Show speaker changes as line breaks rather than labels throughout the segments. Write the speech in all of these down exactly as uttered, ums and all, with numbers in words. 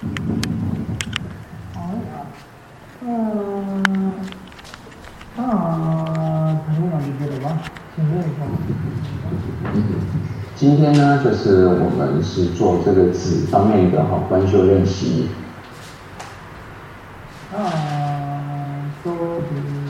嗯，啊，朋友们觉得吧，现在
今天呢，就是我们是做这个子方面的哈观修练习。
啊，说的，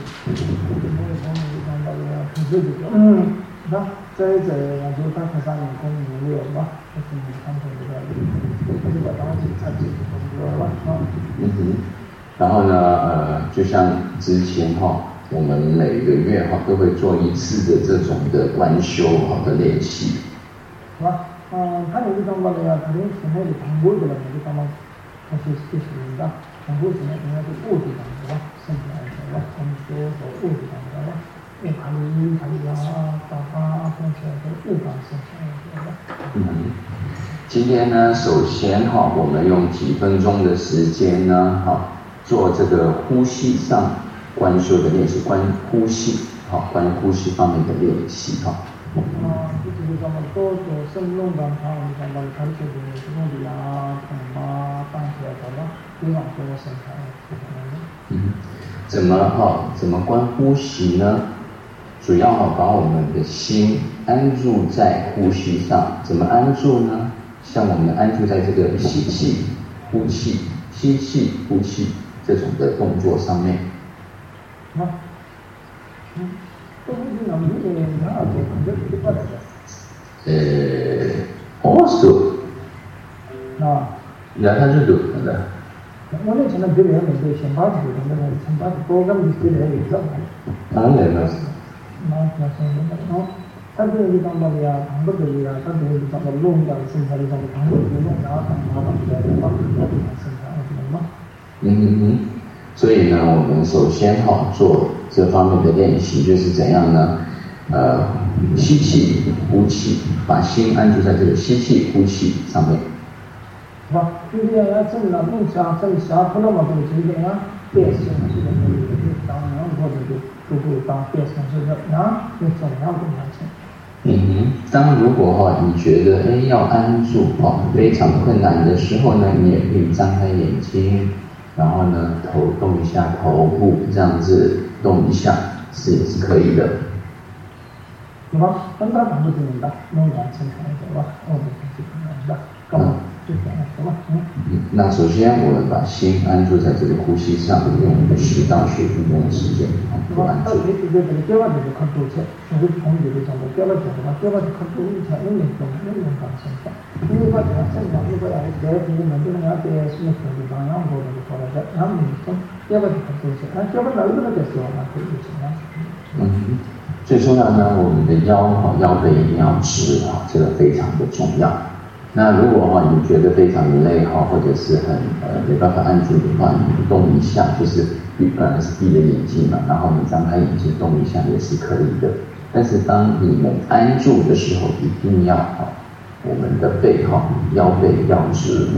嗯，那在在那就大概三年工没有吧，就是你看这个，这个当时才是工作吧，啊。
嗯哼。然后呢，呃，就像之前哈，我们每个月哈都会做一次的这种的观修哈的练习。
是吧？嗯，他有一种吧，那个肯定现在的通过的了，就他们他是就是的，通过现在应该是物质上是吧？身体上是吧？我们说说物质上是吧？我看你看你啊，打发东西是物感身上是吧？
嗯。今天呢，首先哈，我们用几分钟的时间呢，哈，做这个呼吸上观修的练习，观呼吸，哈，关于呼吸方面的练习哈。
啊，就是咱们多做深弄感他，咱们开始的什么的啊，什么当起来的了，非常多的身材。
嗯，怎么哈？怎么观呼吸呢？主要哈，把我们的心安住在呼吸上。怎么安住呢？像我们安住在这个吸气、呼气、吸气、呼气这种的动作上面。
啊，嗯，都不是那么的，那就感觉不快乐。
呃，哦是。
啊。
然后就懂了。
我那现在这边面对先把这个那个先把多个东西给它给整好。
当然了。
那那是那哦，他这个地方吧呀，他不这个呀，他这个地方的弄的生产的上面，他不这弄，然后他拿到这个把这个生产了，知道吗？
嗯嗯嗯。所以呢，我们首先哈做这方面的练习，就是怎样呢？呃，吸气、呼气，把心安住在这个吸气、呼气上面。
是吧？今天要整了弄下整下不那么多今天啊，变形这个东西当然或者就就会当变形是不是？啊，你怎样都难行。
嗯哼，当如果哈你觉得哎要安住哈非常困难的时候呢，你也可以张开眼睛，然后呢头动一下头部，这样子动一下是也是可以的。
是吧？很大程度是明白，弄完生产的吧？哦，是这样的，干嘛？就这样是吧？嗯。
那首先我们把心安住在这个呼吸上，用十到十分钟的时间做安住。
到底是这个第二就是看多少，就是从这个上头第二个讲的话，第二个看多一下，因为从因为讲生产，因为讲生产，如果要在这个门对那边什么什么方向或者是说那个，然后你从第二个就看多一些，那第二个哪一个的时候那可以怎样？
嗯，最重要呢，我们的腰哈腰背一定要直啊，这个非常的重要。那如果哈你觉得非常的累哈，或者是很呃没办法安住的话，你动一下，就是闭本来是闭着眼睛嘛，然后你张开眼睛动一下也是可以的。但是当你们安住的时候，一定要哈我们的背哈腰背要直。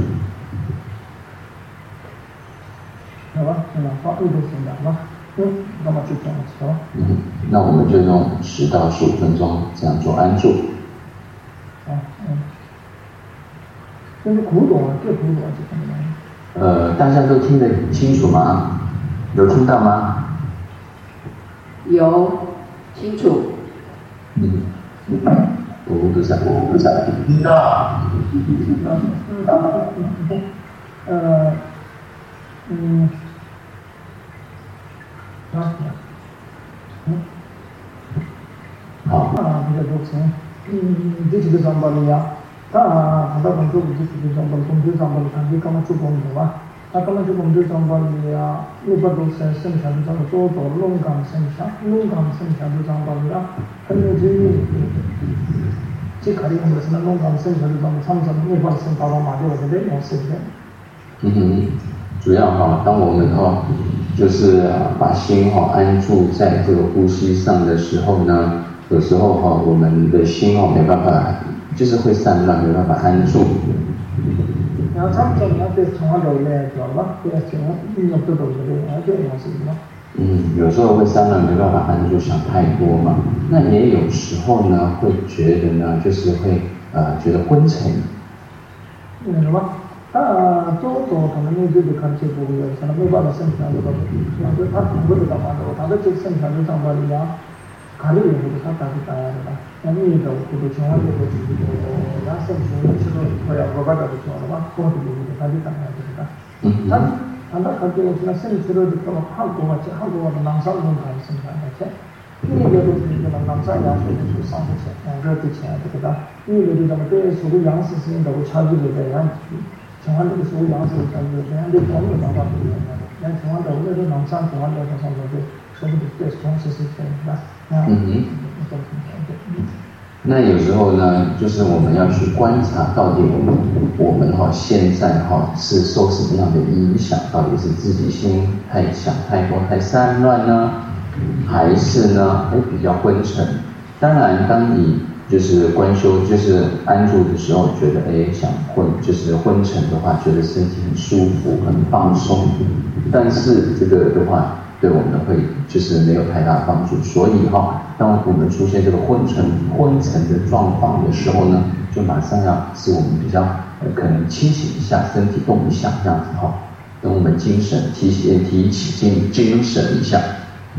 好吧，那好，一个行的吧，嗯，那么就这样子吧。
嗯，那我们就用十到十五分钟这样做安住。
啊，嗯。这是苦懂啊，这苦懂是什么？
呃，大家都听得清楚吗？有听到吗？
有，清楚。
嗯，我不是，我不是听到。
呃，嗯，啊，嗯，
好。
啊，这个都行，嗯，这几个上班的呀。다 바다 공부 부지기 정도 공부 정도 단기 까마 쭉 보는 거와 다 까마 쭉 공부 정도야 이것도 센션 정도 또 롱감 센션 롱감 센션 정도야 근데 지 가리는 것은 롱감 센션 정도 삼성 일반 센터로 맞아야 돼 모습이
嗯哼，主要哈，当我们哈就是把心哈安住在这个呼吸上的时候呢，有时候哈我们的心哦没办法。就是会散乱，没办法安住。
然后他们说你要对从而流泪，知道吧？对，从运用不懂的，而且也是什么？
嗯，有时候会散乱，没办法安住，想太多嘛。那也有时候呢，会觉得呢，就是会呃觉得昏沉。
嗯，什么？ 다 저도 당연히 이제 같이 보고 있어요. 뭐가 생각나는 거 그래서 다 공부를 다 하고 다들 즉 생각하는 상관이야. 가리를 해도 다 다르다 따라다. 아니도 그도 정확하게 보시고 나선 중으로 거야 뭐가 더 좋아라. 그것도 이제 다들 따라야 된다. 단 단다 가지고 지나 센스를 듣고 하고 같이 하고 와도 남사는 가능성이 같이 이게도 이제 남사야 소리 상부세. 그렇게 해야 되다. 이게 좀 그 소리 양식인다고 차지를 해야 정한적으로 소위 양식을 잡는데 한데 도움을 받아들이는 거예요. 그냥 정한다 오늘은 남산 정한다고 상관없이 소비도 꽤 정식이 됩니다.
那有时候呢，就是我们要去观察，到底我们我们哈现在哈是受什么样的影响？到底是自己心太想太多、太散乱呢，还是呢，哎比较昏沉？当然，当你就是观修，就是安住的时候，觉得哎想昏，就是昏沉的话，觉得身体很舒服、很放松，但是这个的话，对我们会就是没有太大帮助。所以哈，当我们出现这个昏沉、昏沉的状况的时候呢，就马上要使我们比较呃可能清醒一下，身体动一下，这样子哈，等我们精神提起提起精精神一下。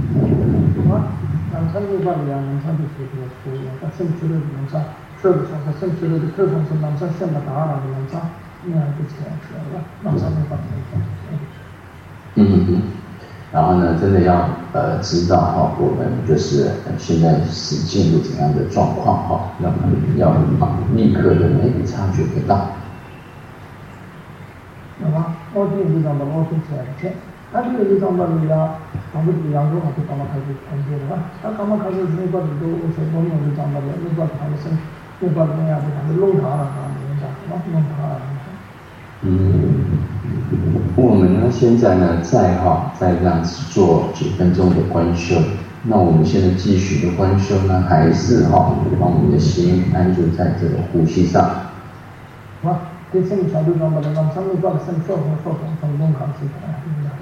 남산유발이야 남산도 되고 같은 주를 남산 주를 통해서 생주를 통해서 남산 시험을 다 알아는 남산 그냥 그렇게 해야 남산을 받는
嗯嗯，然后呢，真的要呃知道哈，我们就是现在是进入怎样的状况哈，要要立刻的哎察觉得到。
那么我今天讲的我是这样的。아주 이 정도야 아무리 양도 같이 까마하고 안되나 아 까마하고 누가 또 저번에 장담을 누가 하면서 누가 뭐야 뭐弄堂了
嗯，我们呢现在呢再哈再这样子做几分钟的观修，那我们现在继续的观修呢，还是哈把我们的心安住在这个呼吸上。
啊，这生产就讲把它让生命把生说说说从中开始的。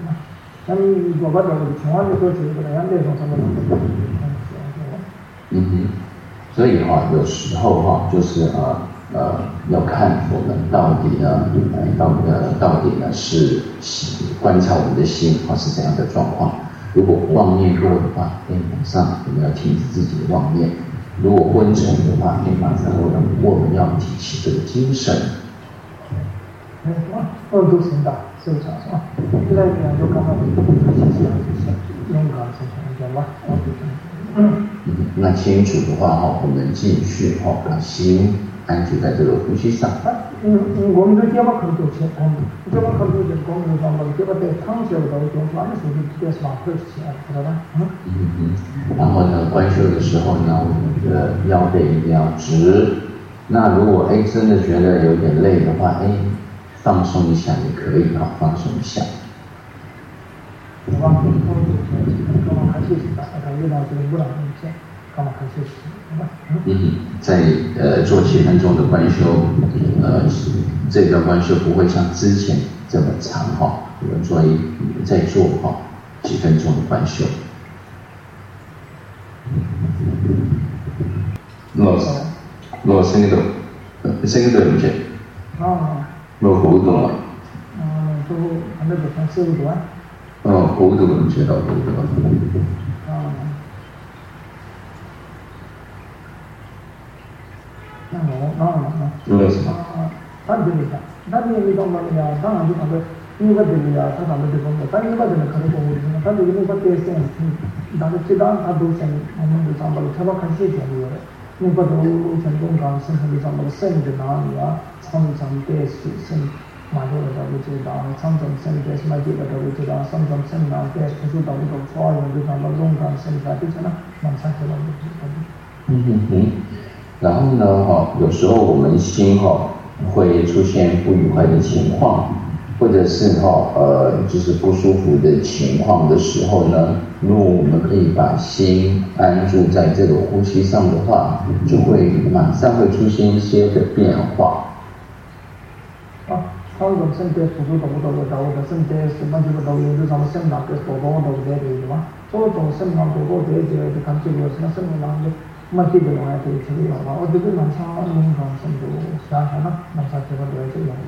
嗯哼，所以哈，有时候哈，就是呃呃，要看我们到底呢，呃，到呃到底呢是观察我们的心啊是怎样的状况。如果妄念多的话，哎，马上我们要停止自己的妄念；如果昏沉的话，哎，马上我们我们要提起这个精神。
哎，二度行道。是不是啊？现在讲就刚刚我们就是用感生产讲吧，
嗯，那清楚的话哈，我们继续哈，把心安住在这个呼吸上。
嗯嗯，我们的肩膀可能都是，我们肩膀可能就是我们上面肩膀在躺下的时候，完了时候就直接是往后起来，知道吧？嗯
嗯嗯。然后呢，观修的时候呢，我们的腰背一定要直。那如果哎真的觉得有点累的话，哎。放松一下也可以哈，放松一下。嗯，在呃做七分钟的观修，呃这段观修不会像之前这么长哈，我们做一再做哈几分钟的观修。老师，老师那个，那个对不对？
啊。
뭐 고우도가
어, 또 안돼도 쓰고도
어, 고우도가 문제다, 고우도가.
어. 나뭐 나나.
놀랐어.
아, 단들이다. 단들이 이런 거냐, 당한 좀 하고 이거 들이야, 다 담을 때 보면 단 이거 되는 거는 보고 단들 이거 밖에 있으면 나도 지단 다 도생 없는 거 잠바로 차박한 시점이에요. 이거도 전동강 생산이 잠바로 생이 나와야 삼점 대수 생 마저라고 제가 삼점 생 대수 마저라고 제가 삼점 생 나올 때 수수다고 좋아요. 그래서 농강 생산 되잖아. 만사처럼
嗯嗯嗯。然后呢，哈，有时候我们心哈会出现不愉快的情况，或者是哈呃就是不舒服的情况的时候呢，如果我们可以把心安住在这个呼吸上的话，就会马上会出现一些的变化。
啊，방금 선대 부부도 못하고 나오다 선대 선만지고 나오는 그 사람 생각에 보고도 되게 되지만 저도 생각도 되게 되게 감지고 생각나는 마티도 와야 될 줄이야. 어디든 남사는 감성도 사하나 남사체가 되어져 있는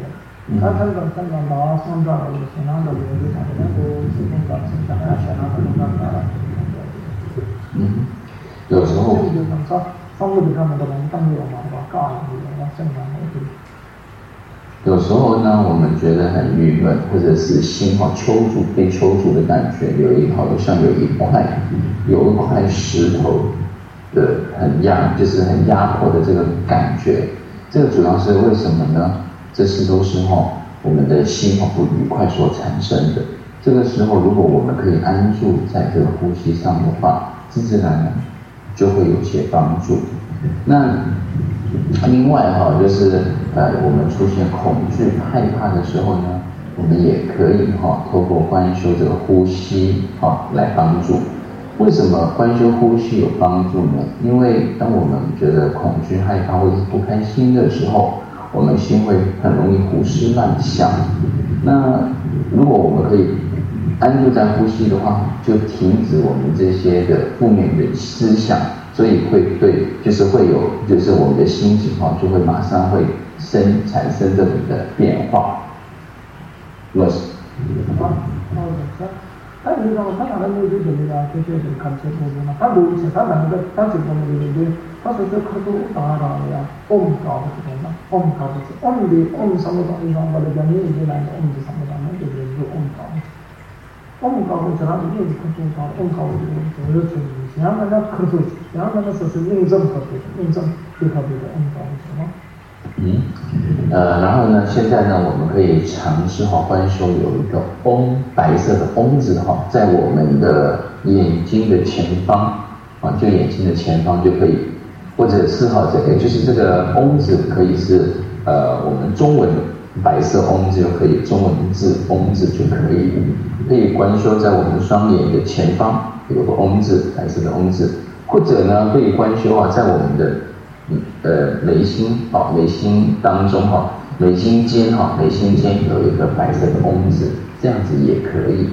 他他讲他讲到上班了，现在都有这啥的，那个自动导生产啊，现在都弄到了。
嗯，有时候。
这个就是说，上个地方那个人当有嘛，吧，搞的那个正常的。
有时候呢，我们觉得很郁闷，或者是心哈揪住被揪住的感觉，有一好像有一块有一块石头的很压，就是很压迫的这个感觉。这个主要是为什么呢？这是都是哈我们的心哈不愉快所产生的。这个时候，如果我们可以安住在这个呼吸上的话，自自然然就会有些帮助。那另外哈，就是呃，我们出现恐惧、害怕的时候呢，我们也可以哈，透过观修这个呼吸哈来帮助。为什么观修呼吸有帮助呢？因为当我们觉得恐惧、害怕或者是不开心的时候，我们心会很容易胡思乱想。那如果我们可以安住在呼吸的话，就停止我们这些的负面的思想。所以会对，就是会有，就是我们的心情哈，就会马上会生产生这种的变化。若是。
啊，好的，他你讲他那个那个就是啊，就是就是看这个嘛，他如果他那个他这个那个，他说这看都大大的呀，嗡高不是嘛，嗡高不是，嗡的嗡什么东西上把那个你你来个嗡的什么什么，就是就嗡高。嗡高不是他们就是看多高，嗡高就是就是。然后呢，可是，然后呢，说是印证特别的，印证对特别的恩高什么？
嗯，呃，然后呢，现在呢，我们可以尝试哈，观修有一个嗡，白色的嗡字哈，在我们的眼睛的前方啊，就眼睛的前方就可以，或者是哈，这个就是这个嗡字可以是呃，我们中文白色嗡字就可以，中文字嗡字就可以，可以观修在我们双眼的前方。有个嗡字，白色的嗡字，或者呢，可以观修啊，在我们的呃眉心啊，眉心当中哈，眉心间哈，眉心间有一个白色的嗡字，这样子也可以。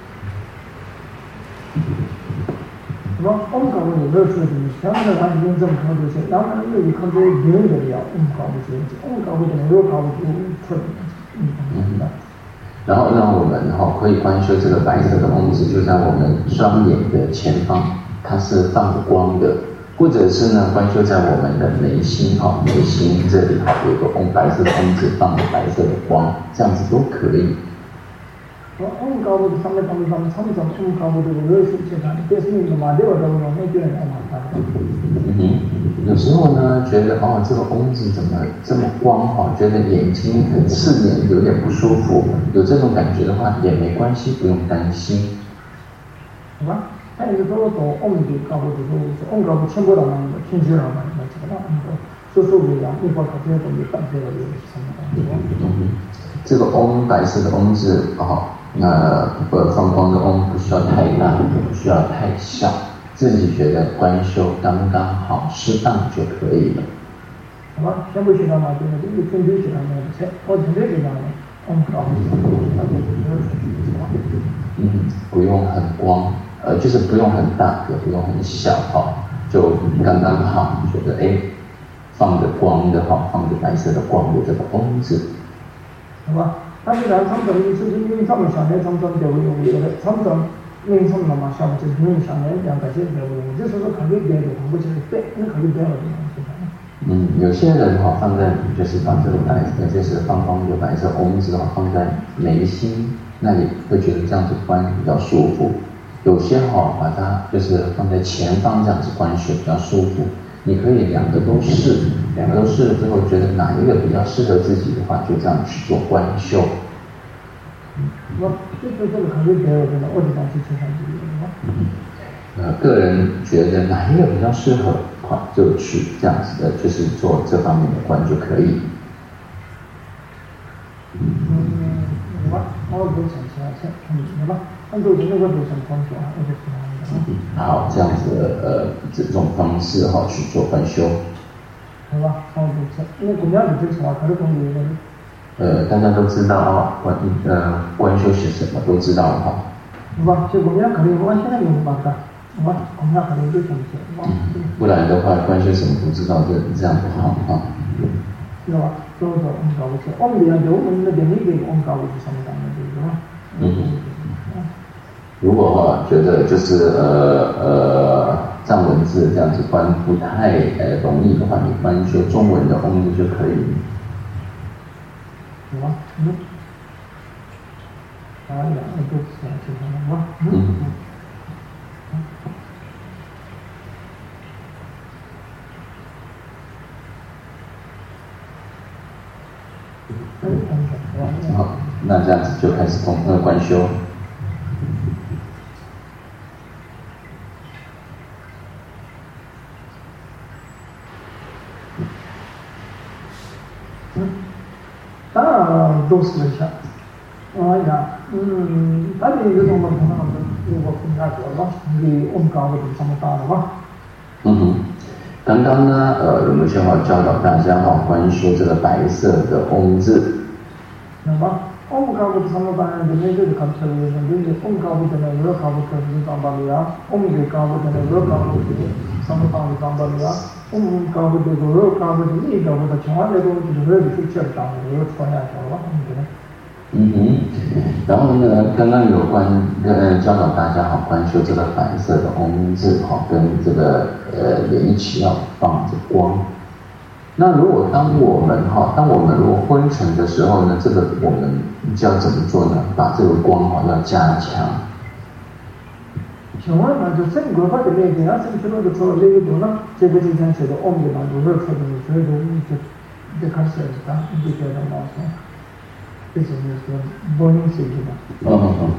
什么嗡高有没有说的？像那个环境这么高就是，然后呢，有一看到别人的了，嗡高不是，嗡高不是没有高不就出来，嗯嗯。
然后让我们哈可以观修这个白色的嗡字，就在我们双眼的前方，它是放着光的，或者是呢观修在我们的眉心哈，眉心这里哈有个嗡白色的嗡字放着白色的光，这样子都可以。
嗡高不是上面上面上面上面嗡高不是有些现象，但是你嘛，这个都没觉得嘛，
嗯哼，有时候呢，觉得哦，这个嗡字怎么这么光哈、哦？觉得眼睛很刺眼，有点不舒服。有这种感觉的话，也没关系，不用担心。
是吧？那有时候做嗡的高不就是嗡高不全部都能听起来嘛，那这个那个，所以说不一样，一会儿它这些东西感觉到有什么东西。
嗯，这个嗡白色的嗡字哦，那呃放光的嗡不需要太大，不需要太小。自己觉得观修刚刚好，适当就可以了。
好吧，先不学到嘛，就是这个准备学到嘛，这我准备学到了，嗯，好，
嗯，不用很光，呃，就是不用很大，也不用很小哈，就刚刚好。觉得哎，放着光的哈，放着白色的光的这个嗡字。
好吧，但是呢，常常你是因为咱们上面常常就会用这个常常。名称那么小，就是因为上面两个这个，就是说可以别的，不就是别，那可以别的地方。
嗯，有些人哈、哦、放在就是把这个白，就是放光的白色嗡字哈放在眉心那里，会觉得这样子观比较舒服。有些哈、哦、把它就是放在前方这样子观学比较舒服。你可以两个都试，两个都试了之后，觉得哪一个比较适合自己的话，就这样去做观修。
我这个这个可以别的地方，我地方去去看这个。
呃，个人觉得哪一个比较适合，好就去这样子的，就是做这方面的观就可以。
嗯，好吧，我都想起来，嗯，好吧，按照那个流程观修啊，我就知道了。
好，这样子的呃这种方式哈、哦、去做观修。
好吧，好的，因为公家里就是话，可是公里的。
呃，大家都知道啊，观呃观修是什么，都知道了哈。
好吧，就公家可能我现在有办法，好吧，公家可能就这么做。
不然的话，观修什么不知道，这这样不好啊。
知道吧？ 都是嗡高不起，嗡的啊，就我们那边那个嗡高不起什么当的，对吧？
嗯。如果哈觉得就是呃呃藏文字这样子关不太呃容易的话，你关修中文的嗡字就可以。
有吗？嗯。啊，两个都是啊，就这样吗？嗯。
好，那这样子就开始通呃关修。
都试一下，啊呀，嗯，大家有种嘛，可能我们如果分开做了，你我们搞的比什么大的吧？
嗯哼，刚刚呢，呃，有没有先好教导大家哈，关于说这个白色的嗡字？
那么，我们搞的什么大的，那个就看出来了，就是我们搞的呢，我搞的是长巴利亚，我们搞的呢，我搞的是什么大的长巴利亚，我们搞的这个我搞的是你搞的，从来都就是我就是接不上的，我传下去了吧？你觉得？
嗯哼，然后呢，刚刚有关呃教导大家哈，关修这个白色的嗡字哈，跟这个呃也一起要放着光。那如果当我们哈，当我们如果昏沉的时候呢，这个我们就要怎么做呢？把这个光哈要加强。
请问呢，就整个把这个给啊，整个那个做了这个多呢，这个之前觉得我们的当中热出的，所以说你就就开始的，你就觉得老师。这种就是不能写的嘛。
嗯嗯嗯。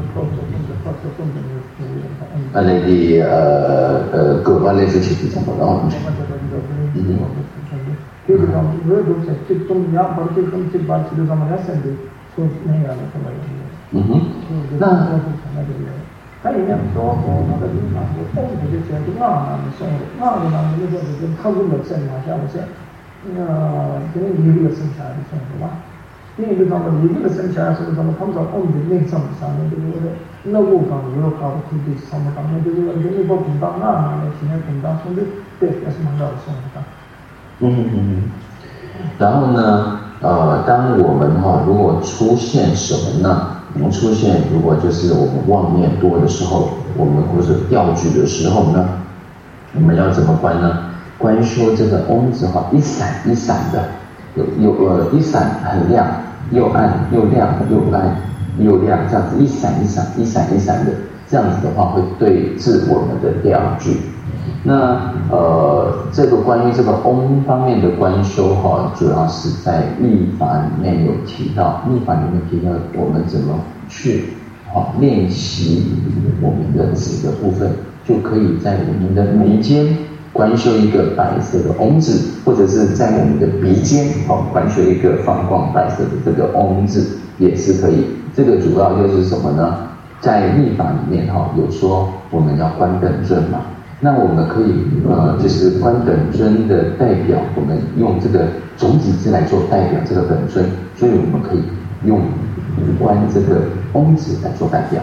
那那的呃呃，各方类似其实怎么了？嗯。
这个讲，我都是这种样，把这种这把这个什么样生的，说那样的什么样的。
嗯哼。那。
但人家说过那个地方，我风土就讲就那那的生活，那个那个就是跟他们的生活下不是，呃，跟一个生下来的生活吧。另一个方面，一个生起来是什么？他们说我们的内脏上面就是我的那我讲我要搞的土地上面，当然就是我的那个碰到那那的，现在碰到兄弟，对，也是蛮高的生活的。
嗯嗯。然后呢，呃，当我们哈、哦、如果出现什么呢？我们出现如果就是我们妄念多的时候，我们或者调举的时候呢，我们要怎么关呢？关说这个嗡字哈，一闪一闪的。有有呃一闪很亮，又暗又亮又暗又亮，这样子一闪一闪一闪一闪的，这样子的话会对治我们的调举。那呃这个关于这个嗡方面的关修哈，主要是在密法里面有提到，密法里面提到我们怎么去哈练习我们的这个部分，就可以在我们的眉间。关修一个白色的嗡字，或者是在我们的鼻尖，好、哦，关修一个放光白色的这个嗡字也是可以。这个主要就是什么呢？在密法里面哈、哦，有说我们要观等真嘛，那我们可以呃，就是观等真的代表，我们用这个种子字来做代表这个本尊，所以我们可以用观这个嗡字来做代表。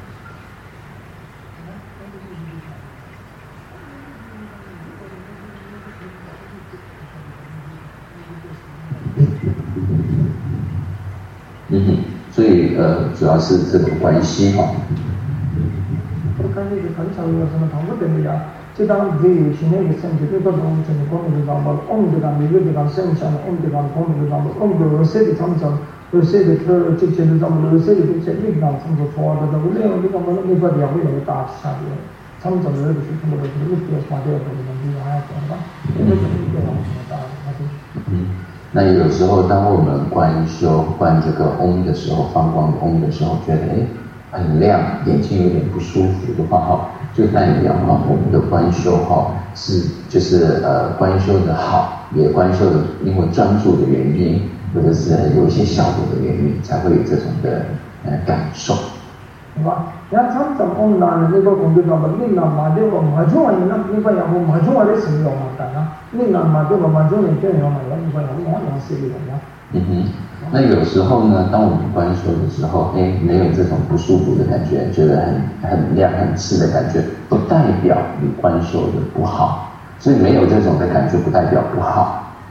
嗯哼，所以呃，主要是这种关系哈。
我感觉就很少有什么通过等的呀，就当自己现在的身体，这个东西的功能就讲到，我们就讲每个地方生产的，我们就讲功能就讲到，我们有些的他们讲，有些的他之前的咱们有些的这些领导他们说错的，那我另外你讲我们没法聊，会有大下的，他们讲的就是他们的这个目标啥的，这个东西还要讲吧，因为这个目标什么大的，他就
嗯。那有时候，当我们观修观这个嗡的时候，放光的嗡的时候，觉得哎很亮，眼睛有点不舒服的话，哈，就代表哈我们的观修哈是就是呃观修的好，也观修的因为专注的原因，或者是有一些效果的原因，才会有这种的呃感受。
是吧？像咱们我们那那个工作上的，你那嘛这个嘛中啊，你那你把养活嘛中啊的使用嘛干啊，你那嘛这个嘛中的这样嘛，你把养活嘛养死的呀。
嗯哼，那有时候呢，当我们观修的时候，哎，没有这种不舒服的感觉，觉得很很亮很刺的感觉，不代表你观修的不好，所以没有这种的感觉不代表不好。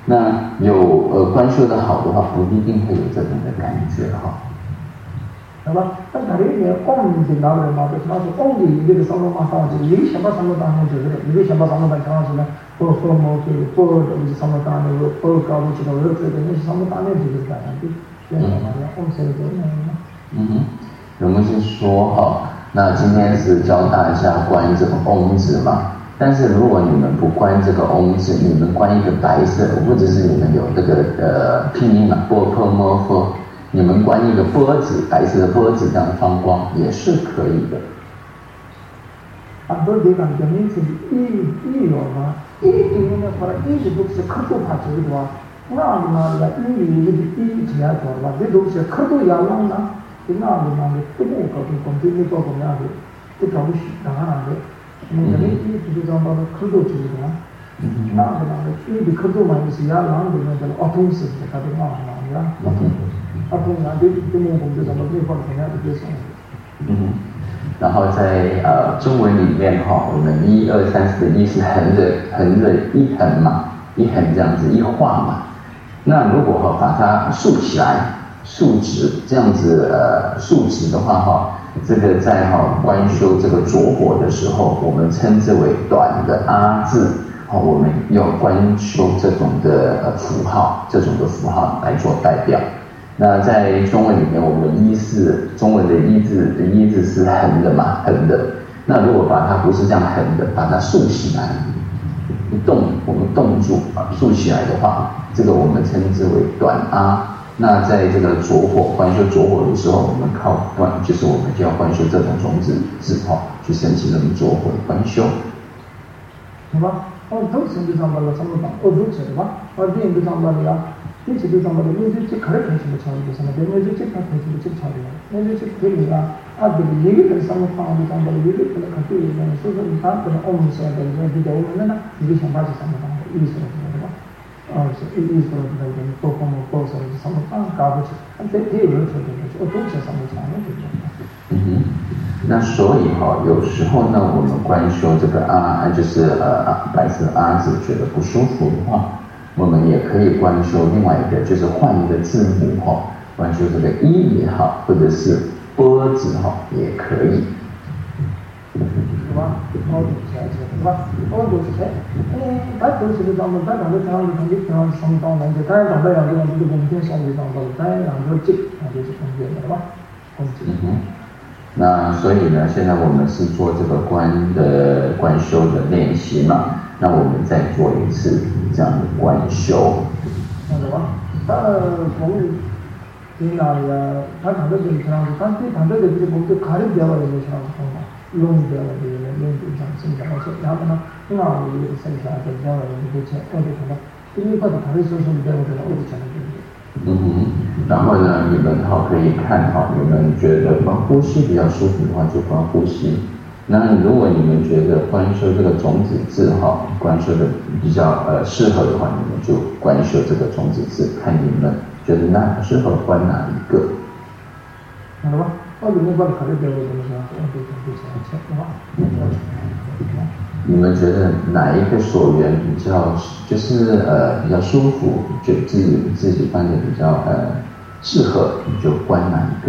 那有呃观修的好的话，不一定会有这种的感觉哈。
好吧？但他这个嗡的那个嘛，就是那是嗡的这个什么嘛，当时一个想把什么当成就是一个想把什么当成是呢？不不么就不这个什么当的，不搞不知道这个那是什么当的就是干的，对吧？嗡是这样的。嗯
哼，我们是说哈，那今天是教大家关这个嗡字嘛。但是如果你们不关这个嗡字，你们关一个白色，或者是你们有这个呃拼音嘛，波破摩佛。你们关一个波字，白色的波字这样放光也是可以的。
啊，不对，讲的名字一一有嘛，一对应的话，一是都是可度怕这个话，那那个一里的一起来做吧，这都是可度要弄呢，这那里那里都没搞定，工地没搞懂样子，都搞不起，当然了，那个一一就讲到了可度这个嘛，那个那个一的可度嘛，就是要让里面的奥通式的，它的那那个奥通。啊，不然就就我们就怎么对方同样的接受。
嗯，然后在呃中文里面哈，我们一二三四的一是横着横着一横嘛，一横这样子一画嘛。那如果哈把它竖起来，竖直这样子呃竖直的话哈，这个在哈观修这个着火的时候，我们称之为短的阿字。哦，我们用观修这种的呃符号，这种的符号来做代表。那在中文里面，我们一是中文的一字，一字是横的嘛，横的。那如果把它不是这样横的，把它竖起来，一动我们动住啊，竖起来的话，这个我们称之为短阿。那在这个着火观修着火的时候，我们靠观，就是我们就要观修这种种子字哈，去升起那种着火的观修。
是吧？哦，都是这上面了，什么的，哦，都是的吧？哦，另一个上面的呀。一直都上班的，你就就可能开始的差不多什么的，你就这他开始的这差不多，你就这这里啊，啊这个一个人上班上的上班的，一个人可能对的，所以说你他可能我们现在人比较我们呢，一个想法是上班的，意思是对吧？啊，是意意思是那个多方面多少是上班上搞不起，这这有人说的是，我都是上班上的对不对？
嗯哼，那所以哈、哦，有时候呢，我们观修这个啊，就是呃白色啊字觉得不舒服的话。我们也可以观修另外一个，就是换一个字母哈，观修这个一也好，或者是波字哈，也可以。
是吧？我读起来是吧？我读起来，嗯，他读起来咱们他讲的这样子，他就这样相当难的，当然讲的两个人就是公平相对上的，当然两个这那就是公平的，是吧？公平。
嗯哼。那所以呢，现在我们是做这个观的观修的练习嘛。那我们再做一次这样的观修。
那什么？他从在哪里啊？他谈的就是这样子，他对谈的就是我们就开的表的就是这样子方法，用表的就是用对象生产而且然后呢，哪里生产的表的就钱，我就看到，因为他的谈的时候是表的，我就讲的对不对？
嗯哼，然后呢，你们哈可以看哈，你们觉得观呼吸比较舒服的话，就观呼吸。那如果你们觉得观修这个种子字哈，观修的比较呃适合的话，你们就观修这个种子字，看你们觉得哪适合观哪一个。
好了吧，我里面把它考虑掉了，怎么想？我就就想切，好吧？
你们觉得哪一个所缘比较就是呃比较舒服，就自己自己观的比较呃适合，你就观哪一个。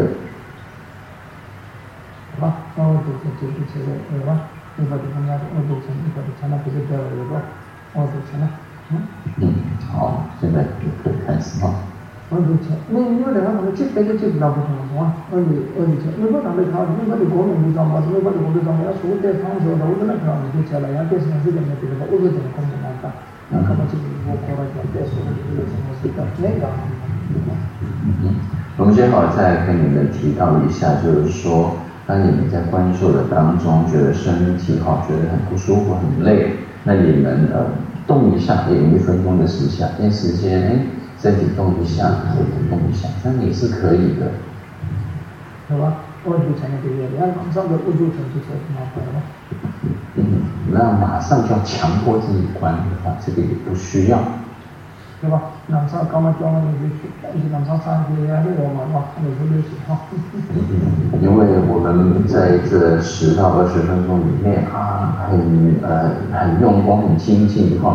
好吧，那我就就就切了，好吧？一百多分钟，我就切，一百多切了，不是掉了一个，我就切了，嗯。
嗯，好，现在就可以开始哈。
我就切，你你们两个可能切别的切不了不同是吧？我就我就切，你不讲的他，你把你国民的上班，你把你工作上班，要说在长时候，我真的看你就切了，人家电视上是这么对的，我就这么工作难干，那可能就是我过来讲，再说的这个什么是的，那个。
嗯，我们最好再跟你们提到一下，就是说，当你们在观修的当中，觉得身体哈觉得很不舒服、很累，那你们呃动一下，也有一分钟的时间，那时间哎。身体动一下，身体动一下，这样也是可以的，
是吧？我就讲的这个，然后马上就我就成就很麻烦了。
嗯，那马上就要强迫自己观的话，这个也不需要，
对吧？马上刚刚教完你就去，但是马上上去呀，那个嘛，哇，那时候就行哈。
因为我们在这十到二十分钟里面啊，很呃很用功、很精进的话，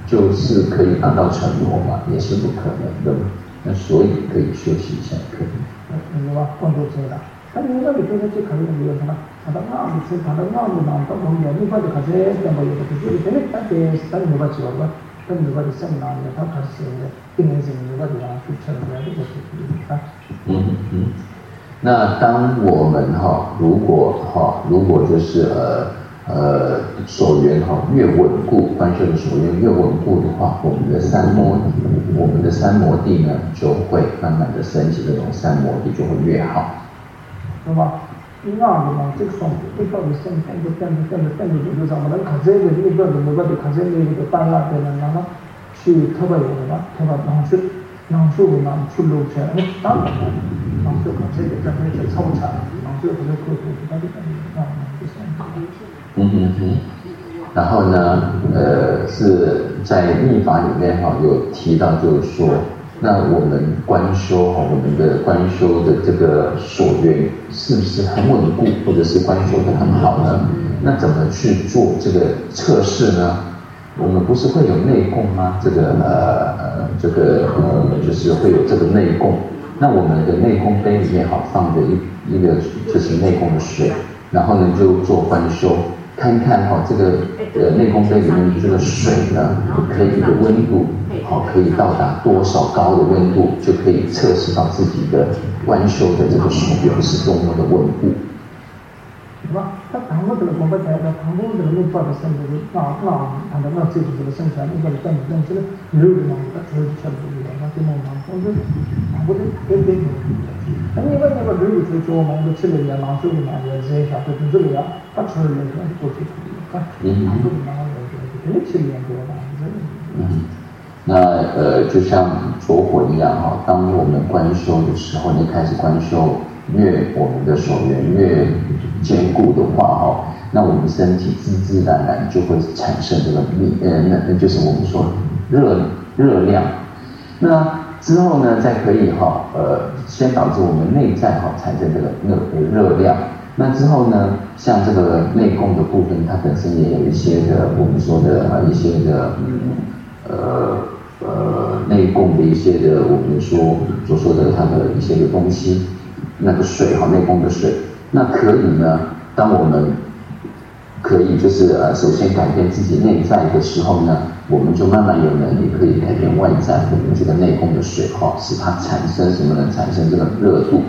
就是可以达到成佛嘛，也是不可能的嘛。那所以可以休息一下，可以。
你话工作做啦，但你那里做的最考虑的有什么？他的那不是他的那不难，到我们你把这开始怎么有的就是现在大概三六八九了，三六八的生难的，他开始的，今年是六八的啊，就成了这个是啊。
嗯嗯。那当我们哈，如果哈，如果就是呃呃所缘哈越稳固，观修的所缘越稳固的话，我们的三摩我们的三摩地呢就会慢慢的升起，这种三摩地就会越好。
是吧？那我们这个双一到底升升就变着变着变着就上嘛，那看这个一个怎么个的看这个一个单拉的人，然后去特别有的嘛，特别能去能做能出路去，哎，当然了，能做看这个在那些操场，能做这个课程，那就等于那就是。
嗯嗯嗯。然后呢，呃，是在密法里面哈有提到，就是说。那我们观修哈，我们的观修的这个所缘是不是很稳固，或者是观修的很好呢？那怎么去做这个测试呢？我们不是会有内供吗？这个呃呃，这个呃，就是会有这个内供。那我们的内供杯里面好放着一一个就是内供的水，然后呢就做观修，看一看哈，这个呃内供杯里面的这个水呢，可以的温度。好，可以到达多少高的温度，就可以测试到自己的观修的这个所缘是多么的稳固。
是吧？他唐末这个我们讲的唐末这个密法的生就是那那他的那这个这个生产那个根本这个流的嘛，他就是全部的，那就弄上，我说我这别别别，那你问那个流出去我们都吃了也拿手里嘛，也是一下都是这个呀，他吃了也是过去处理，啊，拿手里拿了也是别吃了也多嘛，
嗯。那呃，就像着火一样哈，当我们观修的时候，你开始观修，越我们的所缘越坚固的话哈，那我们身体自自然然就会产生这个力，呃，那那就是我们说热热量。那之后呢，再可以哈，呃，先导致我们内在哈产生这个热热量。那之后呢，像这个内功的部分，它本身也有一些的我们说的啊一些的嗯呃。呃，内供的一些的，我们说所说的它的一些的东西，那个水哈，内供的水，那可以呢，当我们可以就是呃，首先改变自己内在的时候呢，我们就慢慢有能力可以改变外在我们这个内供的水哈，使它产生什么呢？产生这个热度。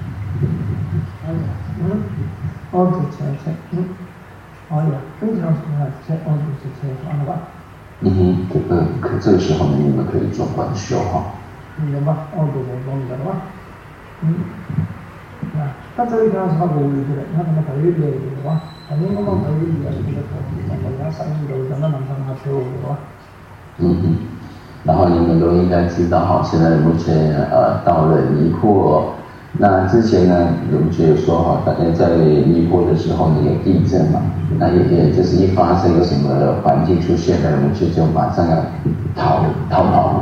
嗯，哦，就切切，嗯，哦呀，经常说啊，切哦就是切，完了吧？
嗯哼，这个可这个时候呢，你们可以做观修哈。
明白吧？哦，对对，懂了吧？嗯，啊，那这一条是他无理的，那他们可以理解的吧？反正我们可以理解这个道理，那么人生都真的能让他修的吧？
嗯哼，然后你们都应该知道哈，现在目前呃到了尼泊尔，那之前呢，我们就有说哈，大家在尼泊尔的时候呢有地震嘛。那也也就是一发生有什么环境出现了，我们就就马上要逃逃跑。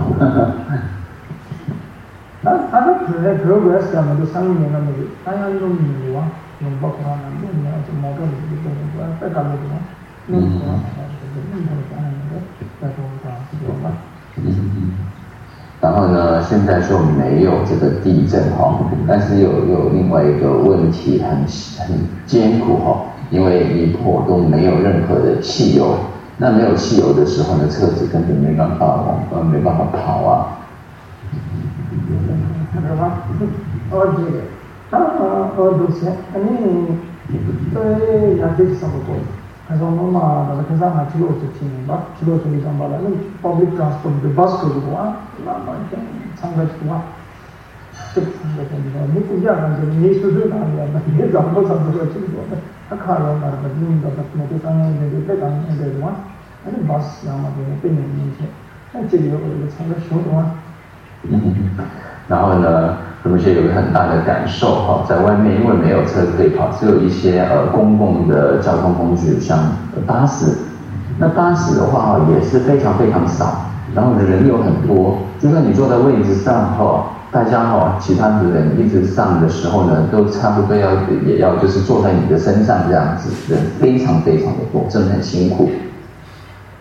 那他那可能可不是什么都三年了没有，大家用米啊，用包括那用米啊，就毛病就就就再干那种，用什么就是用它的干那个再说啥，对吧？
嗯嗯。然后呢，现在说没有这个地震哈，但是有有另外一个问题很很艰苦哈。因为尼泊尔都没有任何的汽油，那没有汽油的时候呢，车子根本没办法往呃没办法跑啊。
是吧？哦，这个，啊，哦，都是，你对呀，这是什么过？还是我们嘛，那个平常还去罗去听吧，去罗去里上班了，那 public transport 的 bus 去的话，那那讲参加去话，这个参加去的话，你估计啊，就是你叔叔那里啊，你怎么怎么去的？他看了那个领导的那个刚刚那个在讲那个什么，那个巴士啊嘛，这个背面那些，那这里有个参加活动啊。
嗯，然后呢，我们现在有个很大的感受哈，在外面因为没有车可以跑，只有一些呃公共的交通工具，像巴士。那巴士的话也是非常非常少，然后人又很多，就算你坐在位置上哈。大家哈，其他的人一直上的时候呢，都差不多要也要就是坐在你的身上这样子，人非常非常的多，真的很辛苦。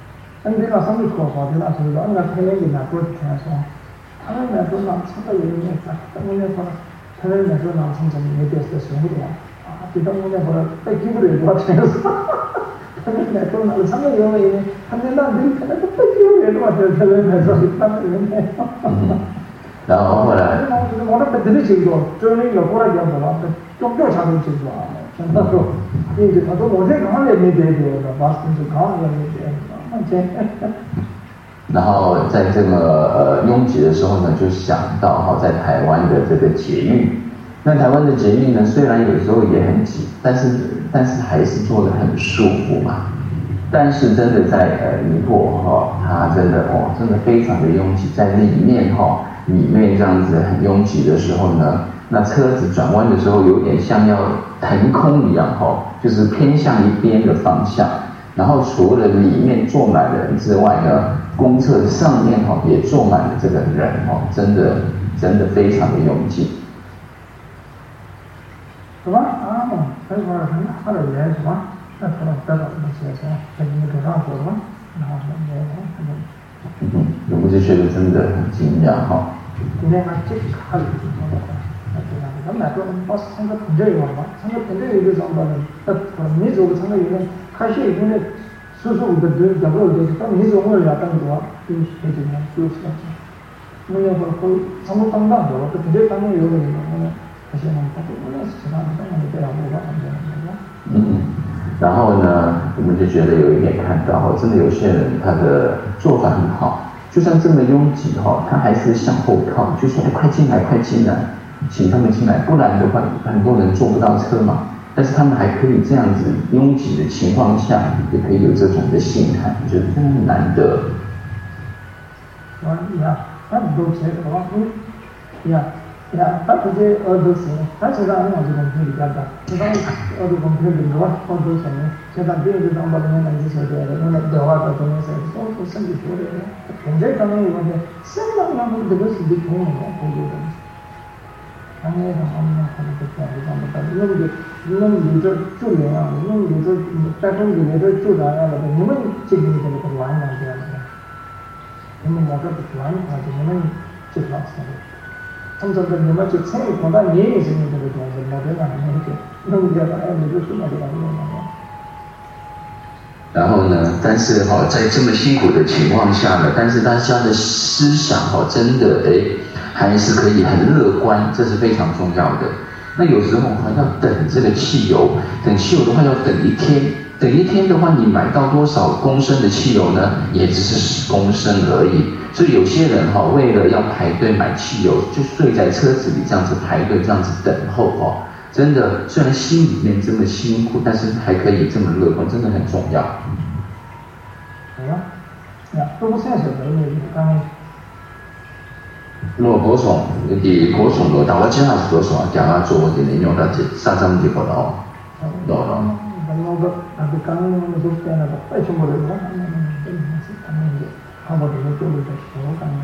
내가 삼일 거고 내가 저기 안가 태행이 나고 해서 하나님 나도 남 참가 예능에 딱 때문에 봐 하나님 나도 남 성장에 대해서 소리야 아 기도문에 보라 뺏기를 해도 하셔서 하나님 나도 남 참가 예능에 하나님 나도 그냥 뺏기를 해도 하셔서 하나님 나도 있다는데
然后后来
我那本身就说这里有过来讲的话좀 쫓아오는 줄 알아. 전화로 이제 나도 어제 강하게 얘기해요. 봤을 때 강하게 얘기해요.
然后在这么呃拥挤的时候呢，就想到哈，在台湾的这个捷运。那台湾的捷运呢，虽然有时候也很挤，但是但是还是坐得很舒服嘛。但是真的在呃尼泊哈，它真的哦，真的非常的拥挤，在里面哈，里面这样子很拥挤的时候呢。那车子转弯的时候，有点像要腾空一样哈，就是偏向一边的方向。然后除了里面坐满了人之外呢，公厕上面哈也坐满了这个人哈，真的真的非常的拥挤。
是吧？啊，那会儿很大的人是吧？那可能得到那些什么，在你头上说的吗？然后什么什么，
嗯，我就觉得真的很惊讶哈。
今天还这个看了，咱们来说，把参加评审员嘛，参加评审员的上班人，呃，民族的参加员，开学以后呢，叔叔的对，两个对，到民族我俩当多，就就这样，就是这样。我要说会参加当当多，这评审当中有的人，我呢，开学嘛，他说我那是其他的，当然没这样，我反正没有。
嗯，然后呢，我们就觉得有一点看到，真的有些人他的做法很好。就算这么拥挤哈，他还是向后靠，就说哎，快进来，快进来，请他们进来，不然的话，很多人坐不到车嘛。但是他们还可以这样子拥挤的情况下，也可以有这种的心态，我觉得真的难得。
啊呀，他们都觉得话，嗯，呀呀，他不是耳朵行，他现在我就公平比较大，现在耳朵公平比较大，耳朵行，现在别的地方把人家那些说的，我那电话到中间说，我我身体说的。现在当然有问题，现在那么这个是不通的，不对的。当然的话，我们可能就这样子讲不到，因为你们有这住人啊，你们有这百分之有这住人啊，你们这边这个乱了这样子，你们那个不乱的话，你们就乱起来。他们说的你们就参与广大年龄层的这个东西，没得那么那个，那么这个哎，你就说那个那个那个。
然后呢，但是哈，在这么辛苦的情况下呢，但是大家的思想哈，真的哎，还是可以很乐观，这是非常重要的。那有时候哈，要等这个汽油，等汽油的话要等一天，等一天的话，你买到多少公升的汽油呢？也只是十公升而已。所以有些人哈，为了要排队买汽油，就睡在车子里这样子排队，这样子等候哈。真的，虽然心里面这么辛苦，但是还可以这么乐观，真的很重要。
对呀，呀，都不现实的，因为刚才。
如果国从，你国从罗，但我今下是国从啊，讲啊做的内容，那就三三几个了哦。罗罗。
那个那个刚刚那个变那个快全部的，我看那那那那是他们的，他们的做的是我刚刚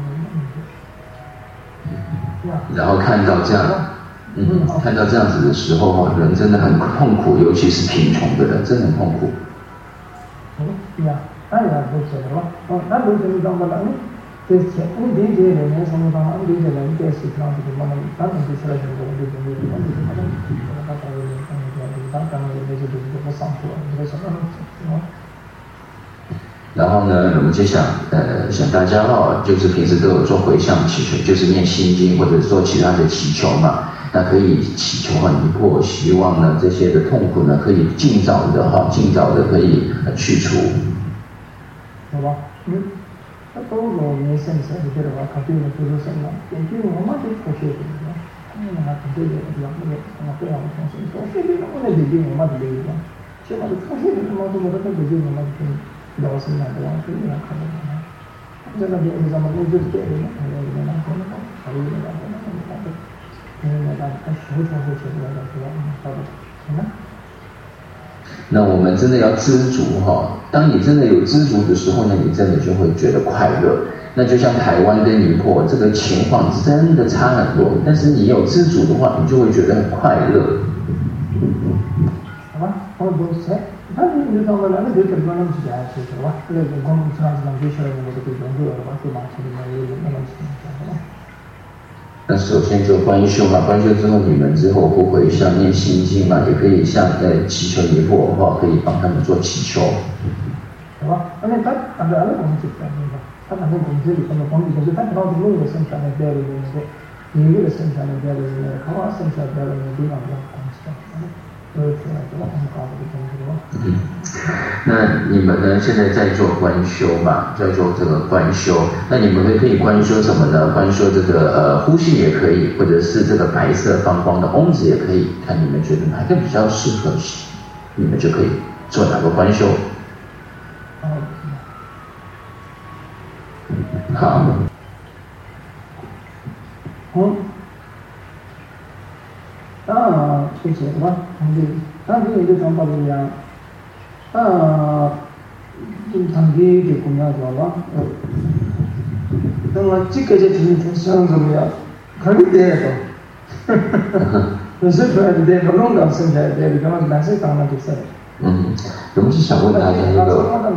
那个。
然后看到这样。嗯，看到这样子的时候哈，人真的很痛苦，尤其是贫穷的人，真的很痛苦。
嗯，呀，那也不错的吧？哦，那都是你讲的了，你这些你理解的，你什么讲？你理解的，你这是讲的什么呢？当然就是来讲的，你讲的，你讲的什么呢？那当然，当然，当然，当然，那些都是不上课，这个什么什么。
然后呢，我们就想，呃，想大家哈，就是平时都有做回向祈求，就是念心经或者做其他的祈求嘛。那可以祈求很尼泊，希望呢这些的痛苦呢可以尽早的哈，尽早的可以去除。
好吧，嗯，那都罗没生生，你觉得话，他对我做出什么？根据我们就科学的，嗯，那他对我这样，那个那对我们从事，从事的我们理解我们的理解，起码就从事的我们都我都理解我们的老师那个，所以那可能啊，这个就为什么我就是这样，还有一个那个那个，还有一个那个那个那个。
那我们真的要知足哈，当你真的有知足的时候呢，你真的就会觉得快乐。那就像台湾跟尼泊尔这个情况真的差很多，但是你有知足的话，你就会觉得很快乐。
好吧，我都是 사실 이제 정말 나는 그 결과는 진짜 알 수 있어. 와, 그래 공공 사람들랑 비슷하게 것도 그 정도로 와서 맞추는 거 이런 거
那首先做观修嘛，观修之后，你们之后不会像念心经嘛，也可以像呃祈求尼泊的话，可以帮他们做祈求。
是吧？那你他按照按照公司来的，他按照公司里头的公司就是他到底弄个生产的标准的，你这个生产的标准的，他把生产标准的地方都公司的，所以说这个很高的东西吧。
嗯，那你们呢？现在在做观修嘛，在做这个观修，那你们会可以观修什么呢？观修这个呃呼吸也可以，或者是这个白色放光的嗡子也可以，看你们觉得哪个比较适合，你们就可以做哪个观修。好。
嗯。啊，谢谢吧，对，他这个想法不一样。아, 좀 단계게 공유하죠. 정말 찍게제 주는 괜찮은 소리야. 가게 돼요. 그래서 줘야 돼. 그런 거 없으면 돼야 돼. 이거는 맛을 당하게 있어요.
음, 龙是想问大家一个，